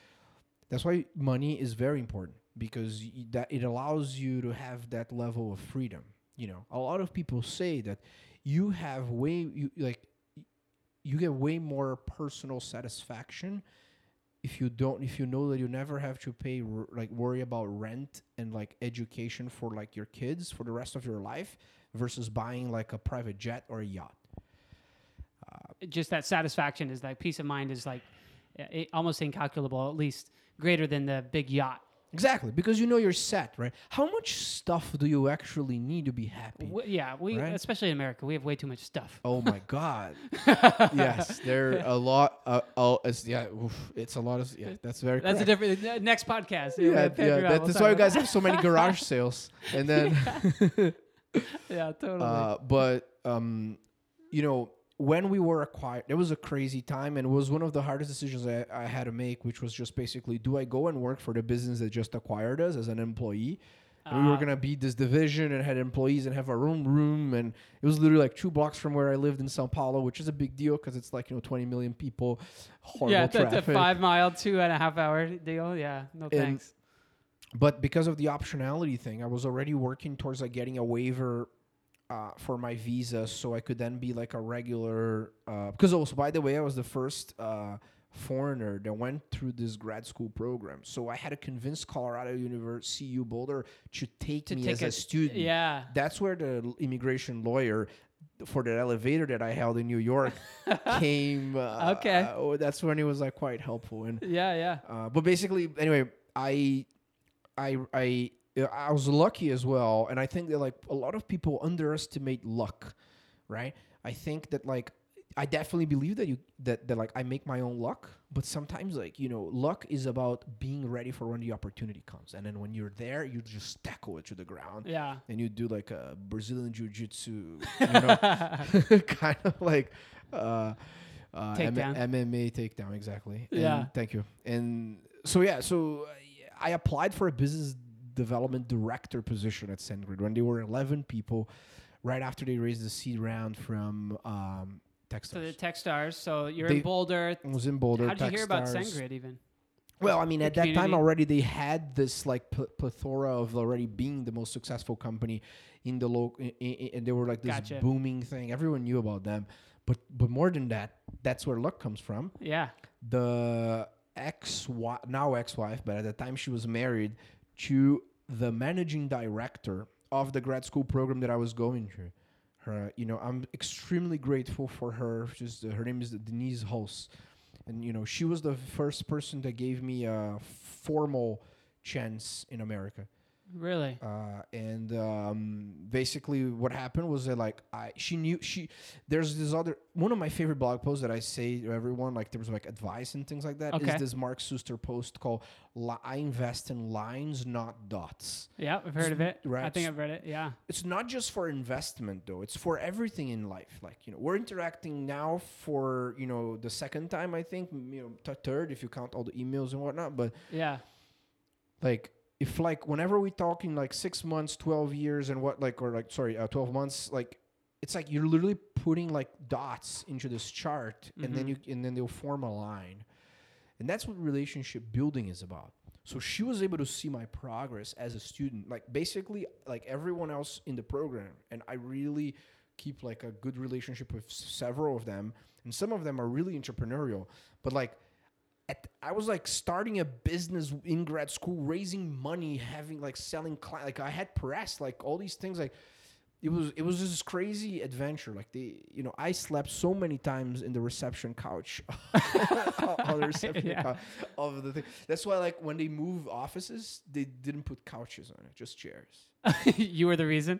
That's why money is very important because y- that it allows you to have that level of freedom. You know, a lot of people say that you have way you like y- you get way more personal satisfaction if you don't, if you know that you never have to pay, r- like worry about rent and like education for like your kids for the rest of your life versus buying like a private jet or a yacht. Just that satisfaction is like peace of mind is like uh, almost incalculable, at least greater than the big yacht. Exactly, because you know you're set, right? How much stuff do you actually need to be happy? W- yeah, we right? especially in America, we have way too much stuff. Oh my God! Yes, there are a lot. Uh, oh, it's yeah, oof, it's a lot of yeah. That's very. That's correct. a different uh, next podcast. Yeah, We'll yeah. figure out. That, We'll that's talk why you about guys have so many garage sales, and then. Yeah, totally. Uh, but um, you know, when we were acquired, it was a crazy time, and it was one of the hardest decisions I, I had to make, which was just basically, do I go and work for the business that just acquired us as an employee? And we were Uh, gonna be this division and had employees and have our own room, and it was literally like two blocks from where I lived in Sao Paulo, which is a big deal because it's like you know twenty million people, horrible yeah, that's traffic. a five mile, two and a half hour deal. Yeah, no thanks. But because of the optionality thing, I was already working towards like getting a waiver uh, for my visa, so I could then be like a regular. Uh, because also, by the way, I was the first uh, foreigner that went through this grad school program, so I had to convince Colorado University C U Boulder to take To me take as a- a student. Yeah. That's where the immigration lawyer for the elevator that I held in New York came. Uh, Okay. Uh, that's when he was like quite helpful and. Yeah, yeah. Uh, but basically, anyway, I, I, I, I was lucky as well, and I think that like a lot of people underestimate luck, right? I think that like I definitely believe that you that that like I make my own luck, but sometimes like you know luck is about being ready for when the opportunity comes, and then when you're there, you just tackle it to the ground, Yeah. and you do like a Brazilian jiu-jitsu, you know, kind of like. Uh, uh, M- Takedown. M M A takedown, exactly. And Yeah. thank you. And so, yeah, so I applied for a business development director position at SendGrid when they were eleven people right after they raised the seed round from um, Techstars. So the Techstars. So you're They- in Boulder. I was in Boulder. How did you hear about Techstars. SendGrid even? Well, I mean, The at that time community? already, they had this like pl- plethora of already being the most successful company in the local, and they were like this Gotcha. booming thing. Everyone knew about them, but but more than that, that's where luck comes from. Yeah. The ex now ex-wife, but at the time she was married to the managing director of the grad school program that I was going to. Her, you know, I'm extremely grateful for her. She's her name is Denise Hulse. And, you know, she was the first person that gave me a formal chance in America. Really? Uh, and um, basically what happened was that, like, I she knew she... There's this other... One of my favorite blog posts that I say to everyone, like, there was, like, advice and things like that, Okay. is this Mark Suster post called Li- I invest in lines, not dots. Yeah, I've heard of it. Right. I think I've read it. Yeah. It's not just for investment, though. It's for everything in life. Like, you know, we're interacting now for, you know, the second time, I think, you know, th- third, if you count all the emails and whatnot. But, Yeah. like, if, like, whenever we talk in, like, six months, twelve years and what, like, or, like, sorry, uh, twelve months, like, it's like you're literally putting, like, dots into this chart, and then you, and then they'll form a line. And that's what relationship building is about. So she was able to see my progress as a student, like basically like everyone else in the program. And I really keep like a good relationship with several of them. And some of them are really entrepreneurial. But like at, I was like starting a business in grad school, raising money, having like selling clients. Like I had press, like all these things. Like it was it was this crazy adventure. Like they, you know, I slept so many times in the reception couch, on the reception Yeah. couch of the thing. That's why, like, when they move offices, they didn't put couches on it, just chairs. You were the reason.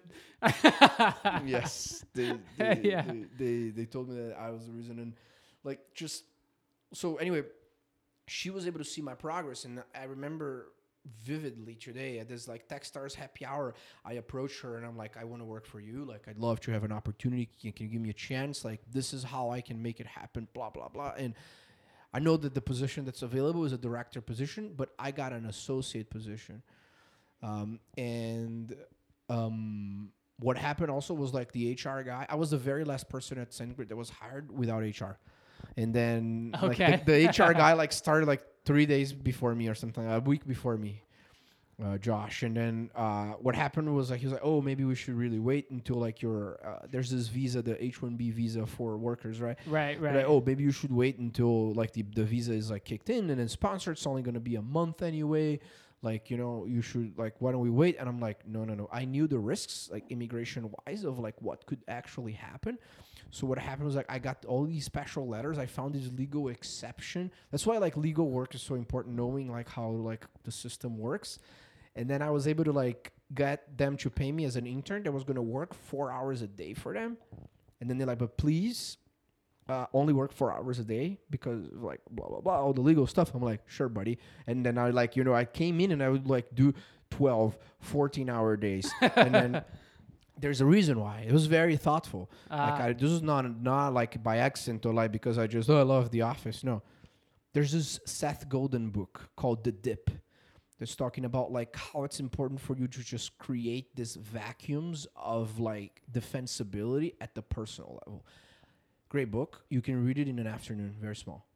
Yes, they they, Yeah. they they they told me that I was the reason, and like just so anyway, she was able to see my progress, and I remember vividly today at this like Techstars happy hour, I approached her and I'm like, I want to work for you. Like, I'd love to have an opportunity. Can, can you give me a chance? Like, this is how I can make it happen, blah, blah, blah. And I know that the position that's available is a director position, but I got an associate position. Um, and um, what happened also was like the H R guy, I was the very last person at SendGrid that was hired without H R. And then Okay. like, the, the H R guy like started like three days before me or something, a week before me. uh, Josh. And then uh, what happened was like he was like, oh, maybe we should really wait until like your uh, there's this visa, the H one B visa for workers, right? Right, right. Like, oh, maybe you should wait until like the, the visa is like kicked in and then sponsored. It's only going to be a month anyway. Like, you know, you should like, why don't we wait? And I'm like, no, no, no. I knew the risks, like immigration wise, of like what could actually happen. So what happened was like I got all these special letters. I found this legal exception. That's why like legal work is so important, knowing like how like the system works. And then I was able to like get them to pay me as an intern that was going to work four hours a day for them. And then they're like, but please uh, only work four hours a day because of like blah, blah, blah, all the legal stuff. I'm like, sure, buddy. And then I like, you know, I came in and I would like do twelve, fourteen hour days. And then there's a reason why. It was very thoughtful. Uh, like I, this is not, not like by accident or like because I just, oh, I love The Office. No. There's this Seth Godin book called The Dip. That's talking about like how it's important for you to just create these vacuums of like defensibility at the personal level. Great book. You can read it in an afternoon. Very small.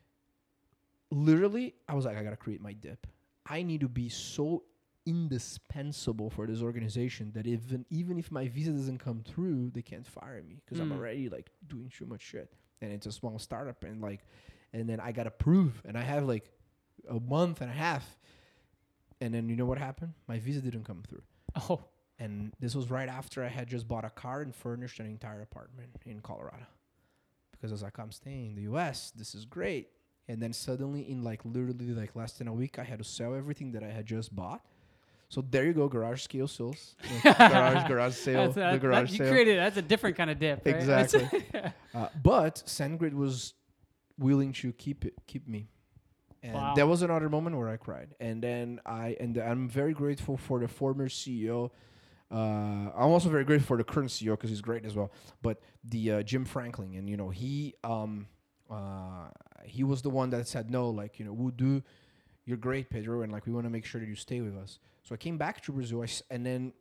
Literally, I was like, I got to create my dip. I need to be so indispensable for this organization that even even if my visa doesn't come through, they can't fire me because mm. I'm already like doing too much shit. And it's a small startup and like, and then I got to prove. And I have like a month and a half. And then you know what happened? My visa didn't come through. Oh. And this was right after I had just bought a car and furnished an entire apartment in Colorado. Because I was like, I'm staying in the U S. This is great. And then suddenly in like literally like less than a week, I had to sell everything that I had just bought. So there you go, garage scale sales. garage, garage sale. That's, that, the garage that, you sale. created, that's a different kind of dip, right? Exactly. uh, but SendGrid was willing to keep it, keep me. And wow. That was another moment where I cried. And then I, and I'm very grateful for the former C E O. Uh, I'm also very grateful for the current C E O because he's great as well. But the uh, Jim Franklin, and you know, he, um, uh, he was the one that said no, like, you know, we'll do, you're great, Pedro, and like we want to make sure that you stay with us. So I came back to Brazil, I, and then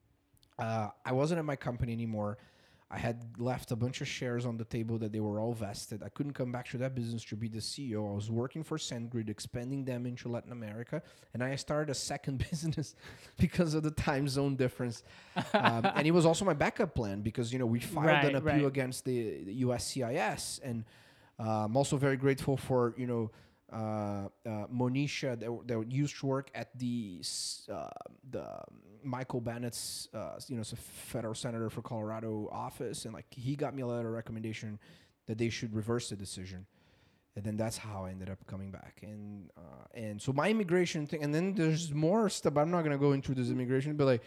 uh, I wasn't at my company anymore. I had left a bunch of shares on the table that they were all vested. I couldn't come back to that business to be the C E O. I was working for SendGrid, expanding them into Latin America. And I started a second business because of the time zone difference. um, and it was also my backup plan because, you know, we filed right, an appeal right. against the, the U S C I S. And uh, I'm also very grateful for, you know, uh, uh, Monisha that, that used to work at the uh, the Michael Bennett's uh, you know, federal senator for Colorado office, and like he got me a letter of recommendation that they should reverse the decision, and then that's how I ended up coming back. And uh, and so my immigration thing, and then there's more stuff. I'm not gonna go into this immigration, but like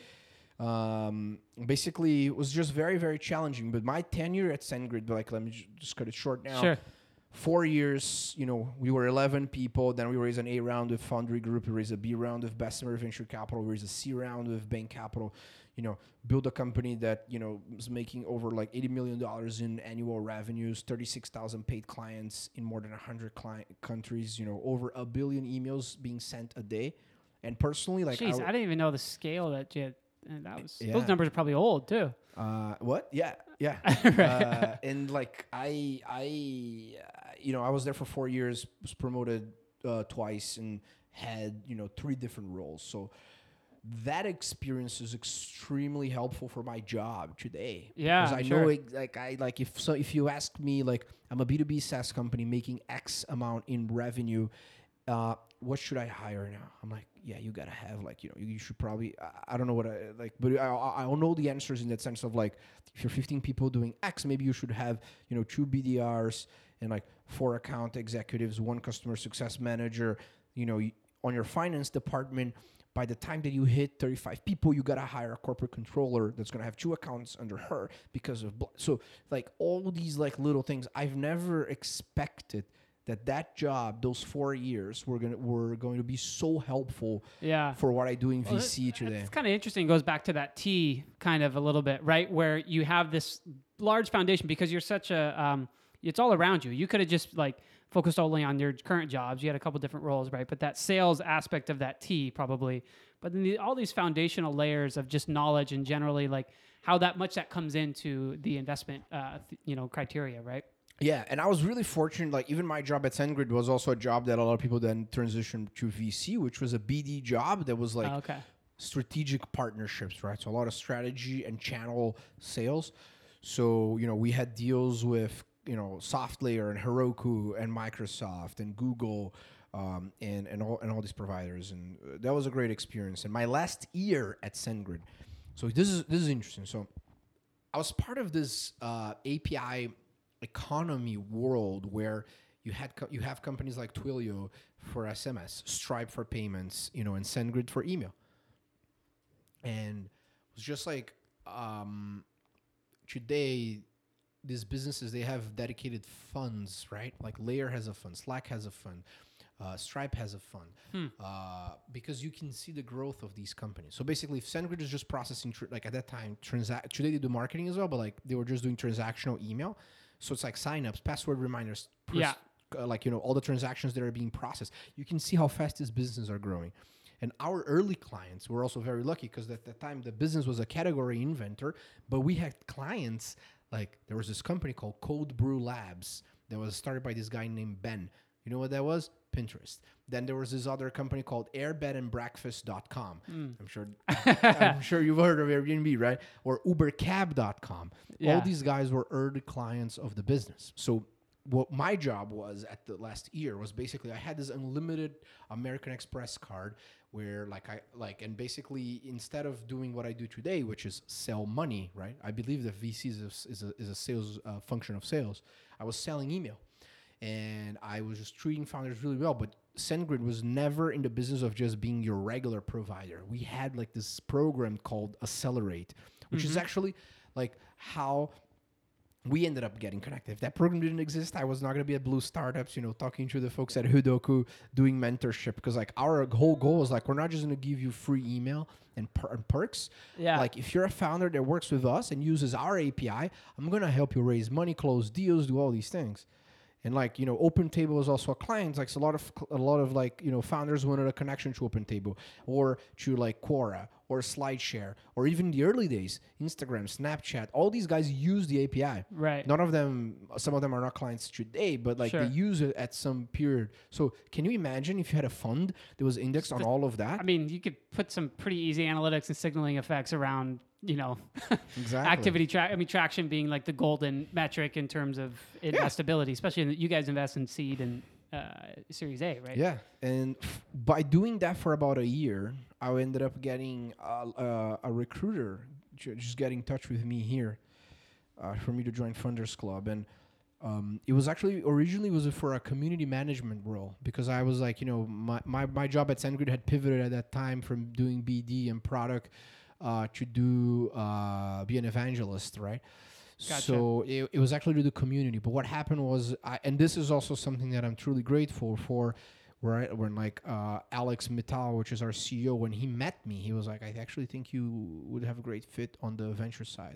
um, basically it was just very very challenging. But my tenure at SendGrid, but like let me just cut it short now. Sure. Four years, you know, we were eleven people. Then we raised an A round with Foundry Group. We raised a B round with Bessemer Venture Capital. We raised a C round with Bain Capital. You know, build a company that, you know, was making over like eighty million dollars in annual revenues, thirty-six thousand paid clients in more than one hundred client countries, you know, over a billion emails being sent a day. And personally, like... Jeez, I, w- I didn't even know the scale that you had. And that was yeah. Those numbers are probably old, too. Uh, what? Yeah, yeah. right. uh, and like I, I, uh, you know, I was there for four years, was promoted uh, twice, and had, you know, three different roles. So that experience is extremely helpful for my job today. Yeah, because I sure. know it, like I like if so if you ask me, like, I'm a B two B SaaS company making X amount in revenue. Uh, what should I hire now? I'm like, yeah, you gotta have like, you know, you should probably, I, I don't know what I like, but I, I don't know the answers in that sense of like, if you're fifteen people doing X, maybe you should have, you know, two B D Rs and like four account executives, one customer success manager, you know, on your finance department. By the time that you hit thirty-five people, you gotta hire a corporate controller that's gonna have two accounts under her because of, bl- so like all these like little things I've never expected that that job, those four years, were gonna were going to be so helpful yeah. for what I do in well, V C it, today. It's kind of interesting. It goes back to that T kind of a little bit, right? Where you have this large foundation because you're such a, um, it's all around you. You could have just like focused only on your current jobs. You had a couple different roles, right? But that sales aspect of that T probably, but then the, all these foundational layers of just knowledge and generally like how that much that comes into the investment, uh, th- you know, criteria, right? Yeah, and I was really fortunate. Like even my job at SendGrid was also a job that a lot of people then transitioned to V C, which was a B D job that was like Oh, okay. strategic partnerships, right? So a lot of strategy and channel sales. So you know we had deals with you know SoftLayer and Heroku and Microsoft and Google um, and and all and all these providers, and uh, that was a great experience. And my last year at SendGrid, so this is this is interesting. So I was part of this uh, A P I economy world where you had co- you have companies like Twilio for S M S, Stripe for payments, you know, and SendGrid for email. And it was just like um, today, these businesses they have dedicated funds, right? Like Layer has a fund, Slack has a fund, uh, Stripe has a fund, Hmm. uh, because you can see the growth of these companies. So basically, if SendGrid is just processing, tr- like at that time, transact. Today they do marketing as well, but like they were just doing transactional email. So it's like signups, password reminders, pers- Yeah. uh, like you know all the transactions that are being processed. You can see how fast these businesses are growing. And our early clients were also very lucky because at the time the business was a category inventor, but we had clients like there was this company called Cold Brew Labs that was started by this guy named Ben. You know what that was? Pinterest. Then there was this other company called airbed and breakfast dot com. Mm. I'm sure I'm sure you've heard of Airbnb, right? Or uber cab dot com. Yeah. All these guys were early clients of the business. So what my job was at the last year was basically I had this unlimited American Express card where like I like and basically instead of doing what I do today, which is sell money, right? I believe that V C is a, is a, is a sales uh, function of sales. I was selling email. And I was just treating founders really well. But SendGrid was never in the business of just being your regular provider. We had like this program called Accelerate, which Mm-hmm. is actually like how we ended up getting connected. If that program didn't exist, I was not going to be at Blue Startups, you know, talking to the folks at Hudoku, doing mentorship. Because like our whole goal was like, we're not just going to give you free email and, per- and perks. Yeah. Like if you're a founder that works with us and uses our A P I, I'm going to help you raise money, close deals, do all these things. And like, you know, OpenTable is also a client. Like so a lot of a lot of like, you know, founders wanted a connection to OpenTable or to like Quora or SlideShare or even the early days, Instagram, Snapchat. All these guys use the A P I. Right. None of them, some of them are not clients today, but like Sure. they use it at some period. So can you imagine if you had a fund that was indexed on all of that? I mean, you could put some pretty easy analytics and signaling effects around, you know, Exactly. activity track. I mean, traction being like the golden metric in terms of investability, especially in, you guys invest in seed and uh, Series A, right? Yeah, and f- by doing that for about a year, I ended up getting a, a, a recruiter j- just get in touch with me here uh, for me to join Funders Club, and um, it was actually originally was for a community management role because I was like, you know, my my, my job at SendGrid had pivoted at that time from doing B D and product uh, to do uh, be an evangelist, right? Gotcha. So it, it was actually to the community. But what happened was, I, and this is also something that I'm truly grateful for, right? When like uh, Alex Mittal, which is our C E O, when he met me, he was like, I actually think you would have a great fit on the venture side.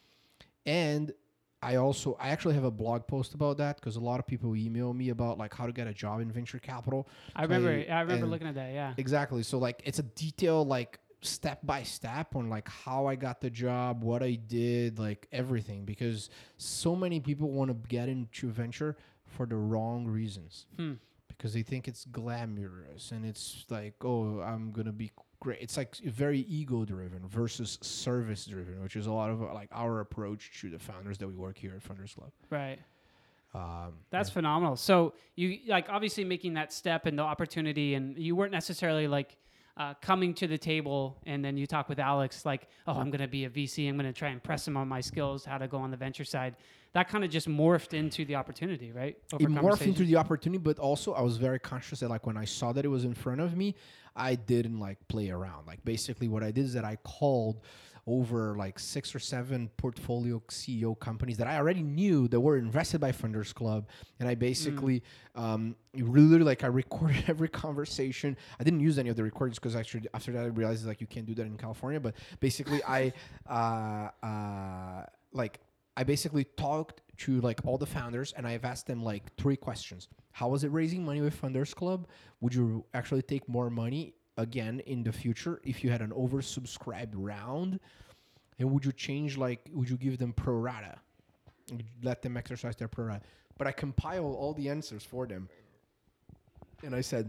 And I also, I actually have a blog post about that because a lot of people email me about like how to get a job in venture capital. I remember. I- I remember and- looking at that. Yeah. Exactly. So like it's a detailed like step by step on like how I got the job, what I did, like everything, because so many people want to get into venture for the wrong reasons. Hmm. Because they think it's glamorous and it's like, oh, I'm going to be great. It's like very ego driven versus service driven, which is a lot of uh, like our approach to the founders that we work here at Funders Club. Right. Um, That's phenomenal. So you like obviously making that step and the opportunity, and you weren't necessarily like uh, coming to the table, and then you talk with Alex like, oh, I'm going to be a V C. I'm going to try and press him on my skills, how to go on the venture side. That kind of just morphed into the opportunity, right? Over it morphed conversations? into the opportunity, but also I was very conscious that like when I saw that it was in front of me, I didn't like play around. Like basically what I did is that I called over like six or seven portfolio C E O companies that I already knew that were invested by Funders Club. And I basically mm. um, really like I recorded every conversation. I didn't use any of the recordings because actually after that I realized like you can't do that in California. But basically I uh, uh, like I basically talked to like all the founders and I've asked them like three questions. How was it raising money with Funders Club? Would you actually take more money again in the future if you had an oversubscribed round? And would you change like, would you give them pro rata? Let them exercise their pro rata. but I compiled all the answers for them, and I said,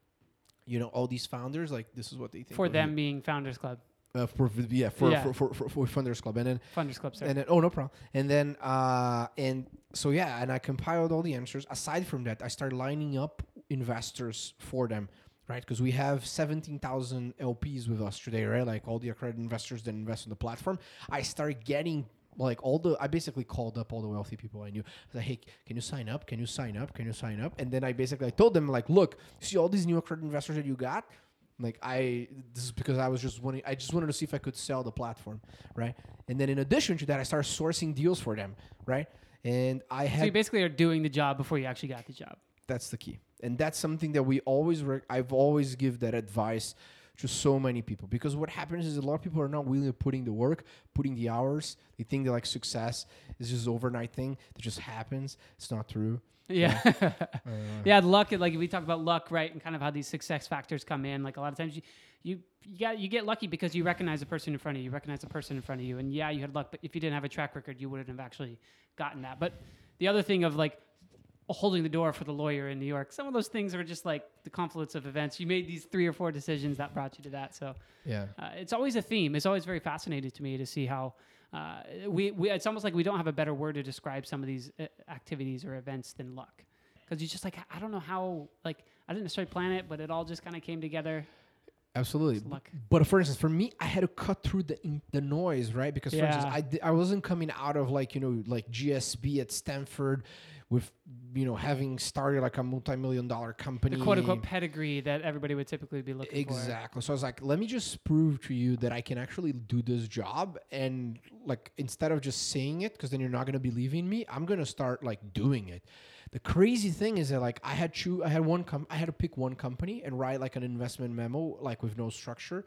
you know, all these founders, like this is what they think For of them you. being Founders Club. Uh, for yeah, for, Yeah. For, for, for, for Funders Club, and then Funders Club, sorry. and then oh no problem, and then uh and so yeah, and I compiled all the answers. Aside from that, I started lining up investors for them, right? Because we have seventeen thousand L Ps with us today, right? Like all the accredited investors that invest on the platform. I started getting like all the, I basically called up all the wealthy people I knew. I was like, hey, can you sign up? Can you sign up? Can you sign up? And then I basically I told them like, look, see all these new accredited investors that you got. Like I, this is because I was just wanting, I just wanted to see if I could sell the platform, right? And then in addition to that, I started sourcing deals for them, right? And I had. So you basically are doing the job before you actually got the job. That's the key, and that's something that we always, rec- I've always give that advice to so many people, because what happens is a lot of people are not willing to put in the work, putting the hours. They think that like success is just overnight thing that just happens. It's not true. Yeah. Uh, yeah, luck, like we talk about luck, right? And kind of how these success factors come in. Like a lot of times you you you, got, you get lucky because you recognize the person in front of you, you recognize the person in front of you. And yeah, you had luck, but if you didn't have a track record, you wouldn't have actually gotten that. But the other thing of like holding the door for the lawyer in New York, some of those things are just like the confluence of events. You made these three or four decisions that brought you to that. So yeah. uh, it's always a theme. It's always very fascinating to me to see how uh, we, we, it's almost like we don't have a better word to describe some of these uh, activities or events than luck. Because you just like, I don't know how, like, I didn't necessarily plan it, but it all just kind of came together. Absolutely. It's luck. But for instance, for me, I had to cut through the in, the noise, right? Because for Yeah. instance, I, di- I wasn't coming out of like, you know, like G S B at Stanford with, you know, having started like a multi-million dollar company. The quote unquote pedigree that everybody would typically be looking Exactly. for. Exactly. So I was like, let me just prove to you that I can actually do this job. And like, instead of just saying it, because then you're not going to believe in me, I'm going to start like doing it. The crazy thing is that like I had to, I had one com- I had to pick one company and write like an investment memo, like with no structure.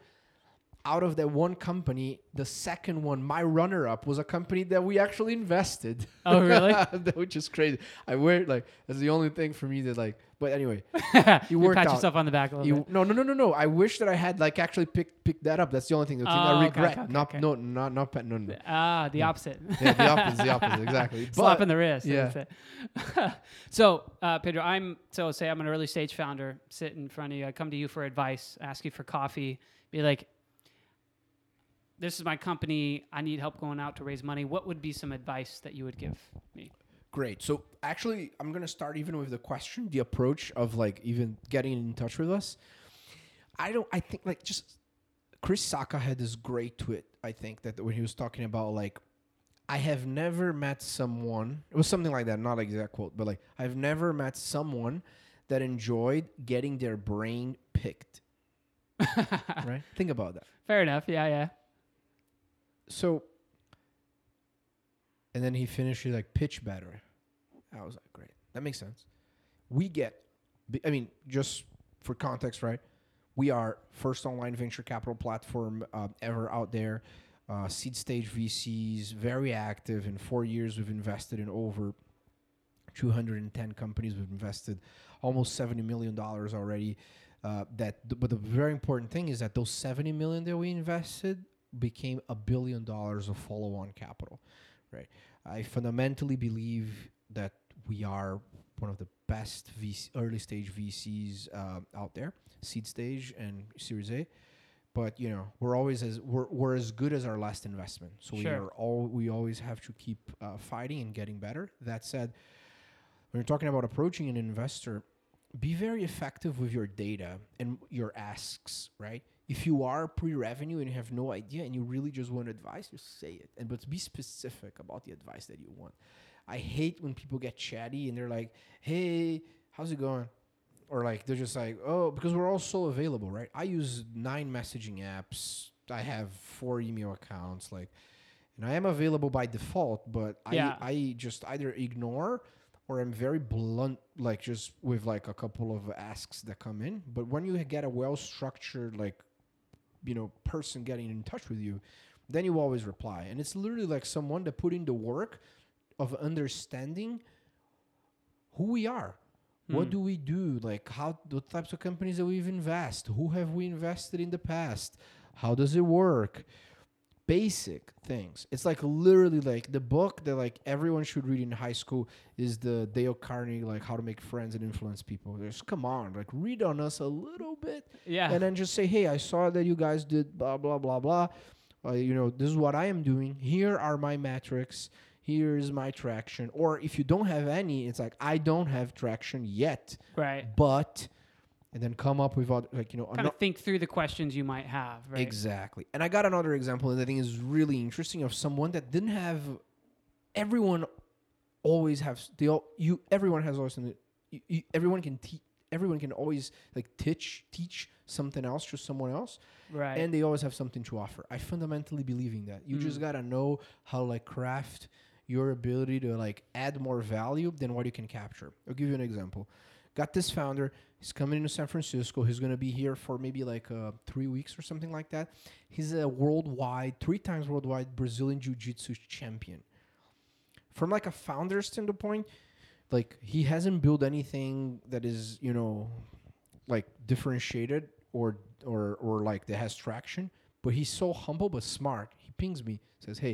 Out of that one company, the second one, my runner-up, was a company that we actually invested. Oh, really? Which is crazy. I wear like that's the only thing for me that like. But anyway, you worked pat out. yourself on the back a little you, bit. no, no, no, no, no. I wish that I had like actually picked picked that up. That's the only thing. The thing Oh, I okay, regret. okay, okay, not okay. no, not not pa- no, no. Ah, the opposite. Yeah, the opposite. The opposite. Exactly. Slap But- in the wrist. yeah. That's it. So, uh, Pedro, I'm so say I'm an early stage founder, sit in front of you. I come to you for advice, ask you for coffee, be like, "This is my company. I need help going out to raise money. What would be some advice that you would give me?" Great. So actually, I'm gonna start even with the question, the approach of like even getting in touch with us. I don't. I think like just Chris Sacca had this great tweet. I think that when he was talking about like, I have never met someone. It was something like that, not like exact quote, but like I've never met someone that enjoyed getting their brain picked. Right? Think about that. Fair enough. Yeah, yeah. So, and then he finished it like pitch better. I was like, great. That makes sense. We get, I mean, just for context, right? We are first online venture capital platform uh, ever out there. Uh, seed stage V Cs, very active. In four years, we've invested in over two hundred ten companies. We've invested almost seventy million dollars already. Uh, that, but the very important thing is that those seventy million dollars that we invested became a billion dollars of follow-on capital, right? I fundamentally believe that we are one of the best V C, early stage V Cs uh, out there, seed stage and Series A. But you know, we're always as we're, we're as good as our last investment. So we Sure. are all we always have to keep uh, fighting and getting better. That said, when you're talking about approaching an investor, be very effective with your data and your asks, right? If you are pre-revenue and you have no idea and you really just want advice, just say it. And but be specific about the advice that you want. I hate when people get chatty and they're like, hey, how's it going? Or like they're just like, oh, because we're all so available, right? I use nine messaging apps. I have four email accounts, like, and I am available by default, but Yeah. I I just either ignore or I'm very blunt, like just with like a couple of asks that come in. But when you get a well-structured, like, you know, person getting in touch with you, then you always reply. And it's literally like someone that put in the work of understanding who we are. What do we do? Like, how, what types of companies that we've invested? Who have we invested in the past? How does it work? basic things. It's like literally like the book that like everyone should read in high school is the Dale Carnegie, like How to Make Friends and Influence People. Just come on, like read on us a little bit, Yeah. and then just say, hey, I saw that you guys did blah blah blah blah. Uh, you know, this is what I am doing. Here are my metrics. Here is my traction. Or if you don't have any, it's like I don't have traction yet. Right. But and then come up with other, like, you know, Kind of think through the questions you might have, right? Exactly. And I got another example that I think is really interesting of someone that didn't have. Everyone always has. They all you. Everyone has always something. You, you, everyone can teach. Everyone can always like teach teach something else to someone else, Right. and they always have something to offer. I fundamentally believe in that. You Mm. just gotta know how like craft your ability to like add more value than what you can capture. I'll give you an example. Got this founder. He's coming into San Francisco. He's going to be here for maybe like uh, three weeks or something like that. He's a worldwide, three times worldwide Brazilian Jiu-Jitsu champion. From like a founder standpoint, like he hasn't built anything that is, you know, like differentiated or or or like that has traction. But he's so humble but smart. He pings me, says, "Hey,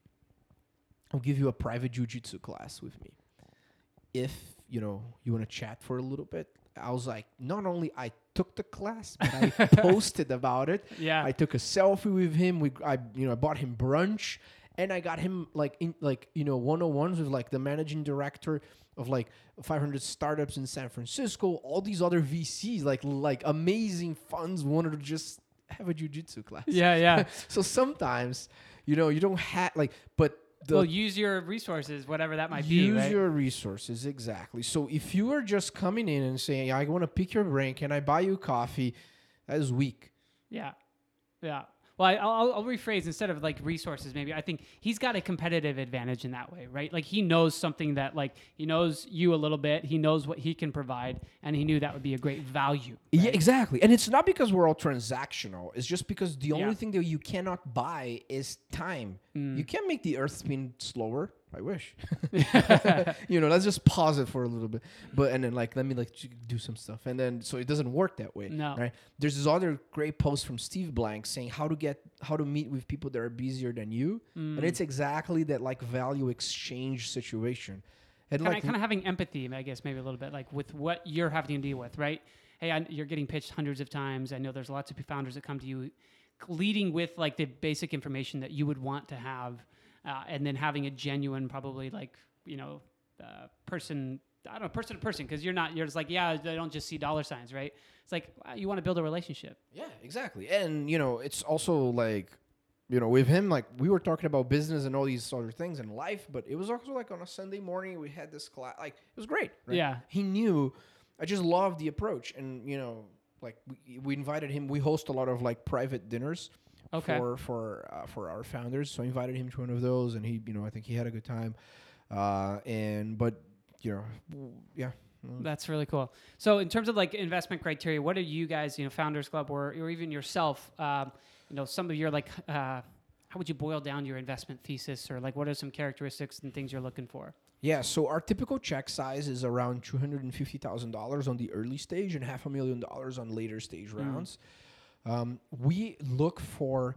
I'll give you a private Jiu-Jitsu class with me. If, you know, you want to chat for a little bit." I was like, not only I took the class, but I posted about it. Yeah. I took a selfie with him. We, I, you know, I bought him brunch, and I got him like in like you know one-on-ones with like the managing director of like five hundred startups in San Francisco. All these other V Cs, like like amazing funds, wanted to just have a jiu-jitsu class. Yeah, yeah. So sometimes, you know, you don't have like, but. The Well, use your resources, whatever that might be, Use right? your resources, exactly. So if you are just coming in and saying, I want to pick your brain, can I buy you coffee? That is weak. Yeah, yeah. Well, I, I'll, I'll rephrase instead of like resources. Maybe I think he's got a competitive advantage in that way, right? Like he knows something that like he knows you a little bit. He knows what he can provide, and he knew that would be a great value. Yeah, right? exactly. And it's not because we're all transactional. It's just because the Yeah. only thing that you cannot buy is time. Mm. You can't make the earth spin slower. I wish. You know, let's just pause it for a little bit. But and then like let me like j- do some stuff. And then so it doesn't work that way. No. Right. There's this other great post from Steve Blank saying how to get how to meet with people that are busier than you. Mm. And it's exactly that like value exchange situation. And Kind of, like kind of having empathy, I guess, maybe a little bit, like with what you're having to deal with, right? Hey, I, you're getting pitched hundreds of times. I know there's lots of founders that come to you, leading with like the basic information that you would want to have, uh, and then having a genuine, probably like you know, uh, person. I don't know, person to person, because you're not. You're just like, yeah, they don't just see dollar signs, right? It's like wow, you want to build a relationship. Yeah, exactly. And, you know, it's also like, you know, with him, like we were talking about business and all these other things in life, but it was also like on a Sunday morning, we had this class, like it was great. Right? Yeah. He knew, I just loved the approach. And, you know, like we, we invited him, we host a lot of like private dinners Okay. for, for, uh, for our founders. So I invited him to one of those and he, you know, I think he had a good time. Uh, and, but, you know, w- yeah. That's really cool. So in terms of like investment criteria, what are you guys, you know, Founders Club or, or even yourself, um, you know, some of your like, uh, how would you boil down your investment thesis, or like what are some characteristics and things you're looking for? Yeah, so our typical check size is around two hundred fifty thousand dollars on the early stage and half a million dollars on later stage Mm. rounds. Um, we look for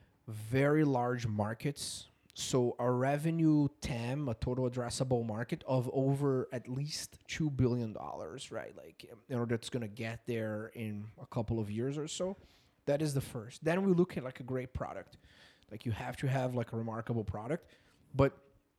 very large markets. So a revenue T A M, a total addressable market of over at least two billion dollars, right? Like, you know, that's going to get there in a couple of years or so. That is the first. Then we look at like a great product. Like you have to have like a remarkable product. But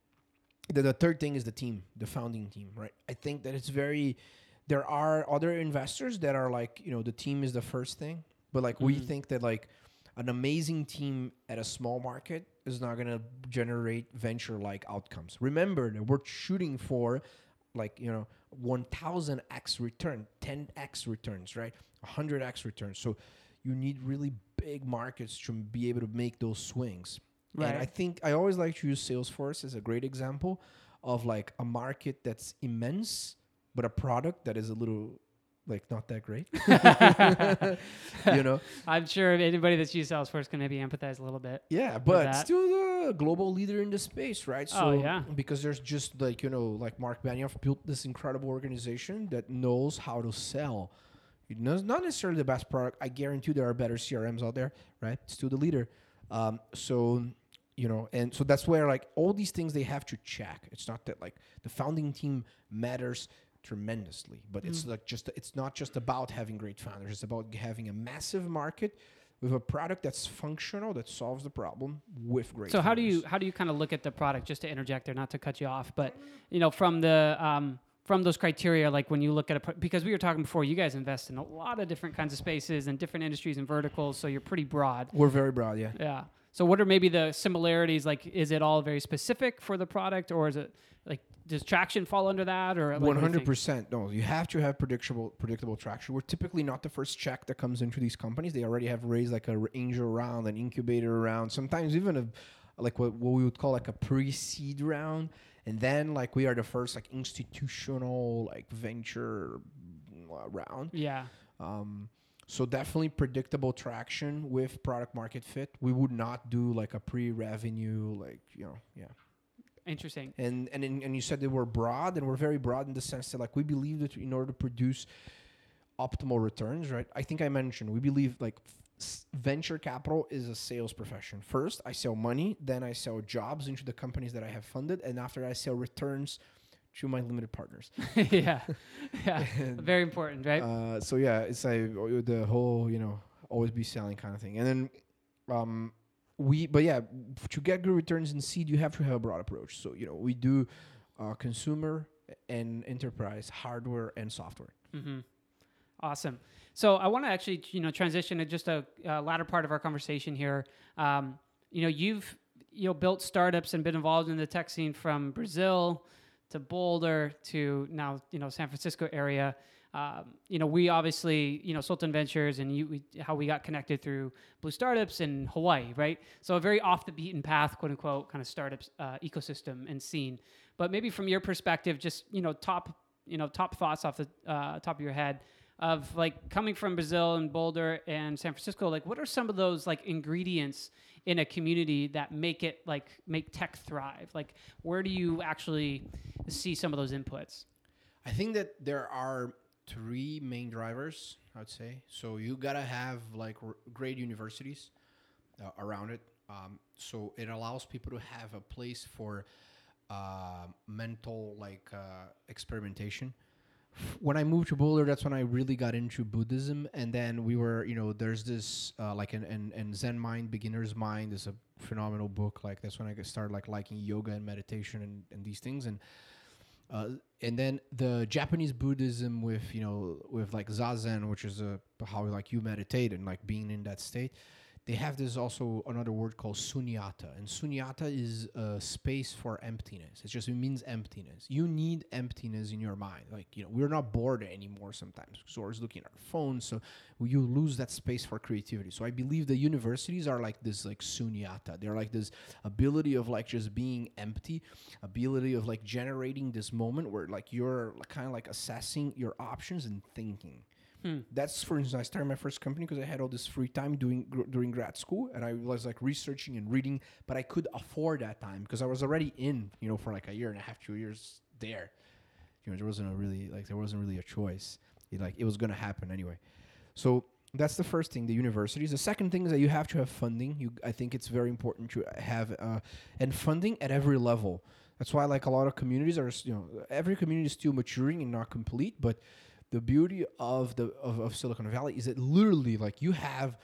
the, the third thing is the team, the founding team, right? I think that it's very, there are other investors that are like, you know, the team is the first thing. But like we Mhm. think that like an amazing team at a small market is not going to generate venture-like outcomes. Remember that we're shooting for like, you know, one thousand x return, ten x returns, right? one hundred x returns. So you need really big markets to be able to make those swings. Right. And I think I always like to use Salesforce as a great example of like a market that's immense, but a product that is a little like not that great. You know? I'm sure anybody that's used Salesforce can maybe empathize a little bit. Yeah, but that. still the global leader in the space, right? So Oh, yeah. because there's just like, you know, like Mark Benioff built this incredible organization that knows how to sell. It knows not necessarily the best product. I guarantee there are better C R Ms out there, right? Still the leader. Um, so, you know, and so that's where like all these things they have to check. It's not that like the founding team matters tremendously, but mm. it's like just, it's not just about having great founders. It's about having a massive market with a product that's functional, that solves the problem with great So founders. how do you, how do you kind of look at the product, just to interject there, not to cut you off, but you know, from the, um, from those criteria, like when you look at a, because we were talking before, you guys invest in a lot of different kinds of spaces and different industries and verticals, so you're pretty broad. We're very broad, yeah. Yeah. So what are maybe the similarities? Like, is it all very specific for the product, or is it like, does traction fall under that, or like, one hundred percent? No, you have to have predictable, predictable traction. We're typically not the first check that comes into these companies. They already have raised like a angel round, an incubator round, sometimes even a like what, what we would call like a pre-seed round. And then like we are the first like institutional like venture uh, round. Yeah. Um, so definitely predictable traction with product market fit. We would not do like a pre-revenue, like, you know, yeah. Interesting. And and in, and you said that we're broad, and we're very broad in the sense that like we believe that in order to produce optimal returns, right? I think I mentioned we believe like f- venture capital is a sales profession. First, I sell money, then I sell jobs into the companies that I have funded, and after I sell returns to my limited partners. yeah, yeah, and, very important, right? Uh, so yeah, it's like the whole, you know, always be selling kind of thing. And then um, we, but yeah, to get good returns in seed, you have to have a broad approach. So, you know, we do uh, consumer and enterprise, hardware and software. Mm-hmm. Awesome. So I want to actually, you know, transition to just a uh, latter part of our conversation here. Um, you know, you've, you know, built startups and been involved in the tech scene from Brazil to Boulder to now, you know, San Francisco area. Um, you know, we obviously, you know, Sultan Ventures and you, we, how we got connected through Blue Startups in Hawaii, right? So a very off the beaten path, quote unquote, kind of startups uh, ecosystem and scene. But maybe from your perspective, just, you know, top, you know, top thoughts off the uh, top of your head of like coming from Brazil and Boulder and San Francisco, like what are some of those like ingredients in a community that make it like make tech thrive? Like where do you actually see some of those inputs? I think that there are three main drivers, I would say. So you gotta have like r- great universities uh, around it. Um, so it allows people to have a place for uh, mental like uh, experimentation. When I moved to Boulder, that's when I really got into Buddhism. And then we were, you know, there's this uh, like an, an, an Zen Mind, Beginner's Mind is a phenomenal book. Like that's when I started like liking yoga and meditation and, and these things. And uh, and then the Japanese Buddhism with, you know, with like Zazen, which is a, how like you meditate and like being in that state. They have this also another word called sunyata, and sunyata is a space for emptiness. It just it means emptiness. You need emptiness in your mind. Like, you know, we're not bored anymore sometimes because we're always looking at our phones, so you lose that space for creativity. So I believe the universities are like this like sunyata. They're like this ability of like just being empty, ability of like generating this moment where like you're kind of like assessing your options and thinking. Hmm. That's, for instance, I started my first company because I had all this free time doing gr- during grad school, and I was like researching and reading, but I could afford that time because I was already in, you know, for like a year and a half, two years there. You know, there wasn't a really like there wasn't really a choice. It, like it was gonna happen anyway. So that's the first thing, the universities. The second thing is that you have to have funding. You, I think it's very important to have uh, and funding at every level. That's why like a lot of communities are, you know, every community is still maturing and not complete, but the beauty of the of, of Silicon Valley is that literally like you have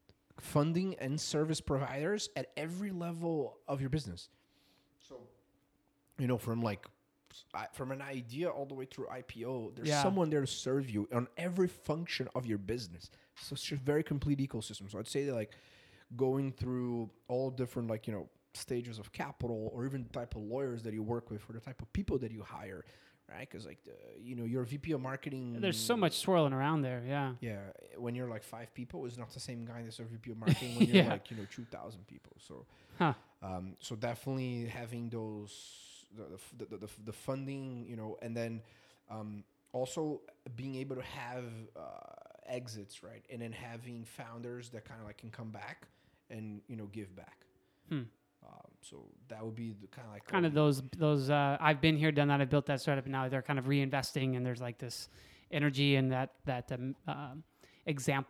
funding and service providers at every level of your business. So, you know, from like from an idea all the way through I P O, there's yeah. someone there to serve you on every function of your business. So it's just a very complete ecosystem. So I'd say that like going through all different like, you know, stages of capital or even the type of lawyers that you work with or the type of people that you hire. Right, because like the, you know, your V P of marketing. There's so much swirling around there. Yeah. Yeah, when you're like five people, it's not the same guy that's a V P of marketing when you're yeah. like, you know, two thousand people. So, huh. um, so definitely having those the the, the the the funding, you know, and then um, also being able to have uh, exits, right, and then having founders that kind of like can come back and, you know, give back. Hmm. Um, so that would be the kind of like kind of those those uh, I've been here, done that. I've built that startup, and now they're kind of reinvesting, and there's like this energy and that that um, uh, example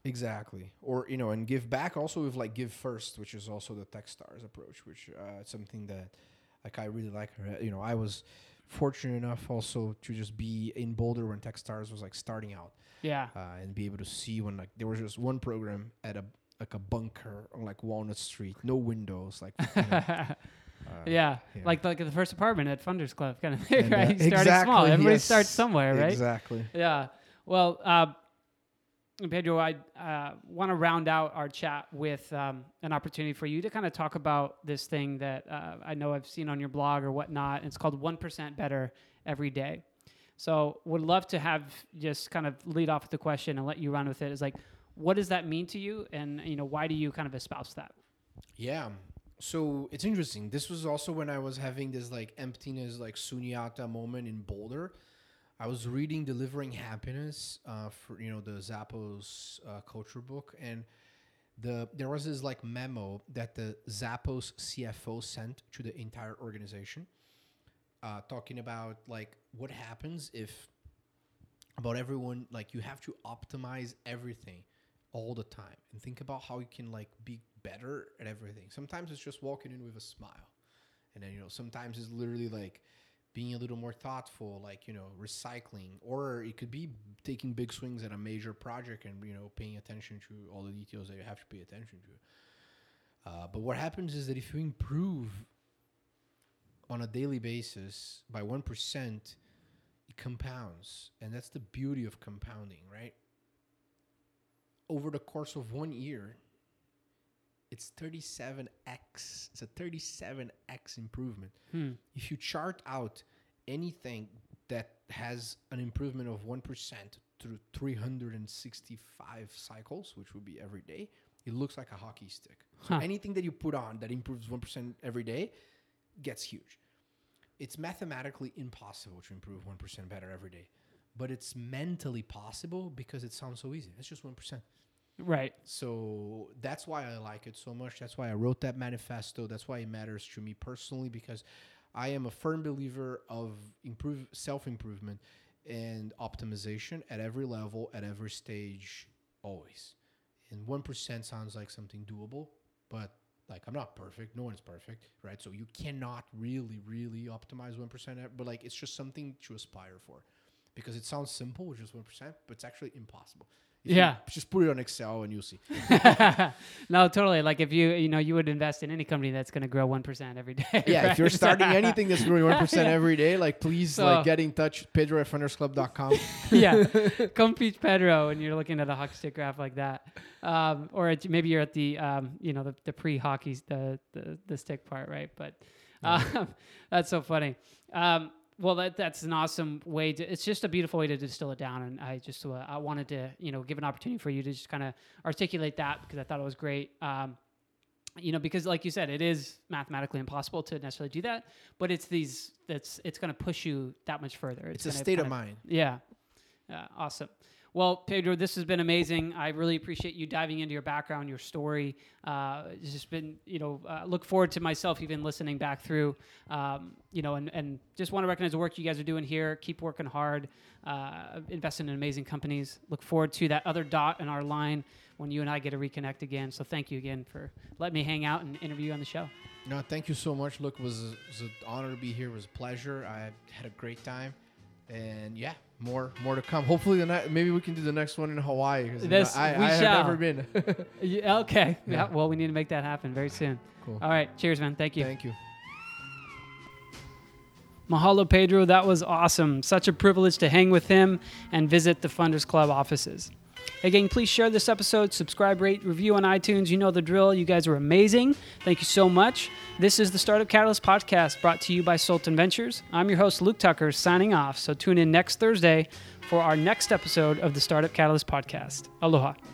Exactly. Or, you know, and give back also with like give first, which is also the Techstars approach, which uh, it's something that like I really like. You know, I was fortunate enough also to just be in Boulder when Techstars was like starting out. Yeah. Uh, and be able to see when like there was just one program at a like a bunker on like Walnut Street, no windows, like you know, uh, yeah. yeah, like like the first apartment at Funders Club kind of thing, And, uh, right? You started exactly, small. Everybody yes. starts somewhere, right? Exactly. Yeah. Well, uh, Pedro, I uh, want to round out our chat with um, an opportunity for you to kind of talk about this thing that uh, I know I've seen on your blog or whatnot. It's called one percent Better Every Day. So would love to have just kind of lead off with the question and let you run with it. Is like, what does that mean to you? And, you know, why do you kind of espouse that? Yeah. So it's interesting. This was also when I was having this like emptiness, like sunyata moment in Boulder. I was reading Delivering Happiness uh, for, you know, the Zappos uh, culture book. And the there was this like memo that the Zappos C F O sent to the entire organization uh, talking about like what happens if about everyone, like you have to optimize everything all the time and think about how you can like be better at everything. Sometimes it's just walking in with a smile. And then, you know, sometimes it's literally like being a little more thoughtful, like, you know, recycling, or it could be taking big swings at a major project and, you know, paying attention to all the details that you have to pay attention to. Uh, but what happens is that if you improve on a daily basis by one percent, it compounds. And that's the beauty of compounding, right? Over the course of one year, it's thirty-seven x. It's a thirty-seven x improvement. Hmm. If you chart out anything that has an improvement of one percent through three hundred sixty-five cycles, which would be every day, it looks like a hockey stick. So huh. anything that you put on that improves one percent every day gets huge. It's mathematically impossible to improve one percent better every day. But it's mentally possible because it sounds so easy. It's just one percent. Right. So that's why I like it so much. That's why I wrote that manifesto. That's why it matters to me personally, because I am a firm believer of improve self-improvement and optimization at every level, at every stage, always. And one percent sounds like something doable, but like I'm not perfect. No one's perfect, right? So you cannot really, really optimize one percent, but like it's just something to aspire for. Because it sounds simple, which is one percent, but it's actually impossible. If yeah. You just put it on Excel and you'll see. No, totally. Like if you, you know, you would invest in any company that's going to grow one percent every day. Yeah, right? if you're starting anything that's growing one percent yeah. every day, like please so, like get in touch, Pedro at funders club dot com. Yeah, come teach Pedro and you're looking at a hockey stick graph like that. Um, or at, maybe you're at the, um, you know, the, the pre-hockey, the, the, the stick part, right? But um, yeah. That's so funny. Um, Well, that that's an awesome way to. It's just a beautiful way to distill it down, and I just uh, I wanted to you know give an opportunity for you to just kind of articulate that because I thought it was great. Um, you know, because like you said, it is mathematically impossible to necessarily do that, but it's these that's it's going to push you that much further. It's, it's a state of mind. Yeah, uh, awesome. Well, Pedro, this has been amazing. I really appreciate you diving into your background, your story. Uh, it's just been, you know, uh, look forward to myself even listening back through, um, you know, and, and just want to recognize the work you guys are doing here. Keep working hard, uh, investing in amazing companies. Look forward to that other dot in our line when you and I get to reconnect again. So thank you again for letting me hang out and interview you on the show. No, thank you so much. Look, it was, a, it was an honor to be here. It was a pleasure. I had a great time. And yeah, more more to come. Hopefully, the ne- maybe we can do the next one in Hawaii because This, I, we I have shall. never been. Yeah, okay. Yeah. Yeah. Well, we need to make that happen very soon. Cool. All right. Cheers, man. Thank you. Thank you. Mahalo, Pedro. That was awesome. Such a privilege to hang with him and visit the Funders Club offices. Again, please share this episode, subscribe, rate, review on iTunes. You know the drill. You guys are amazing. Thank you so much. This is the Startup Catalyst podcast brought to you by Sultan Ventures. I'm your host, Luke Tucker, signing off. So tune in next Thursday for our next episode of the Startup Catalyst podcast. Aloha.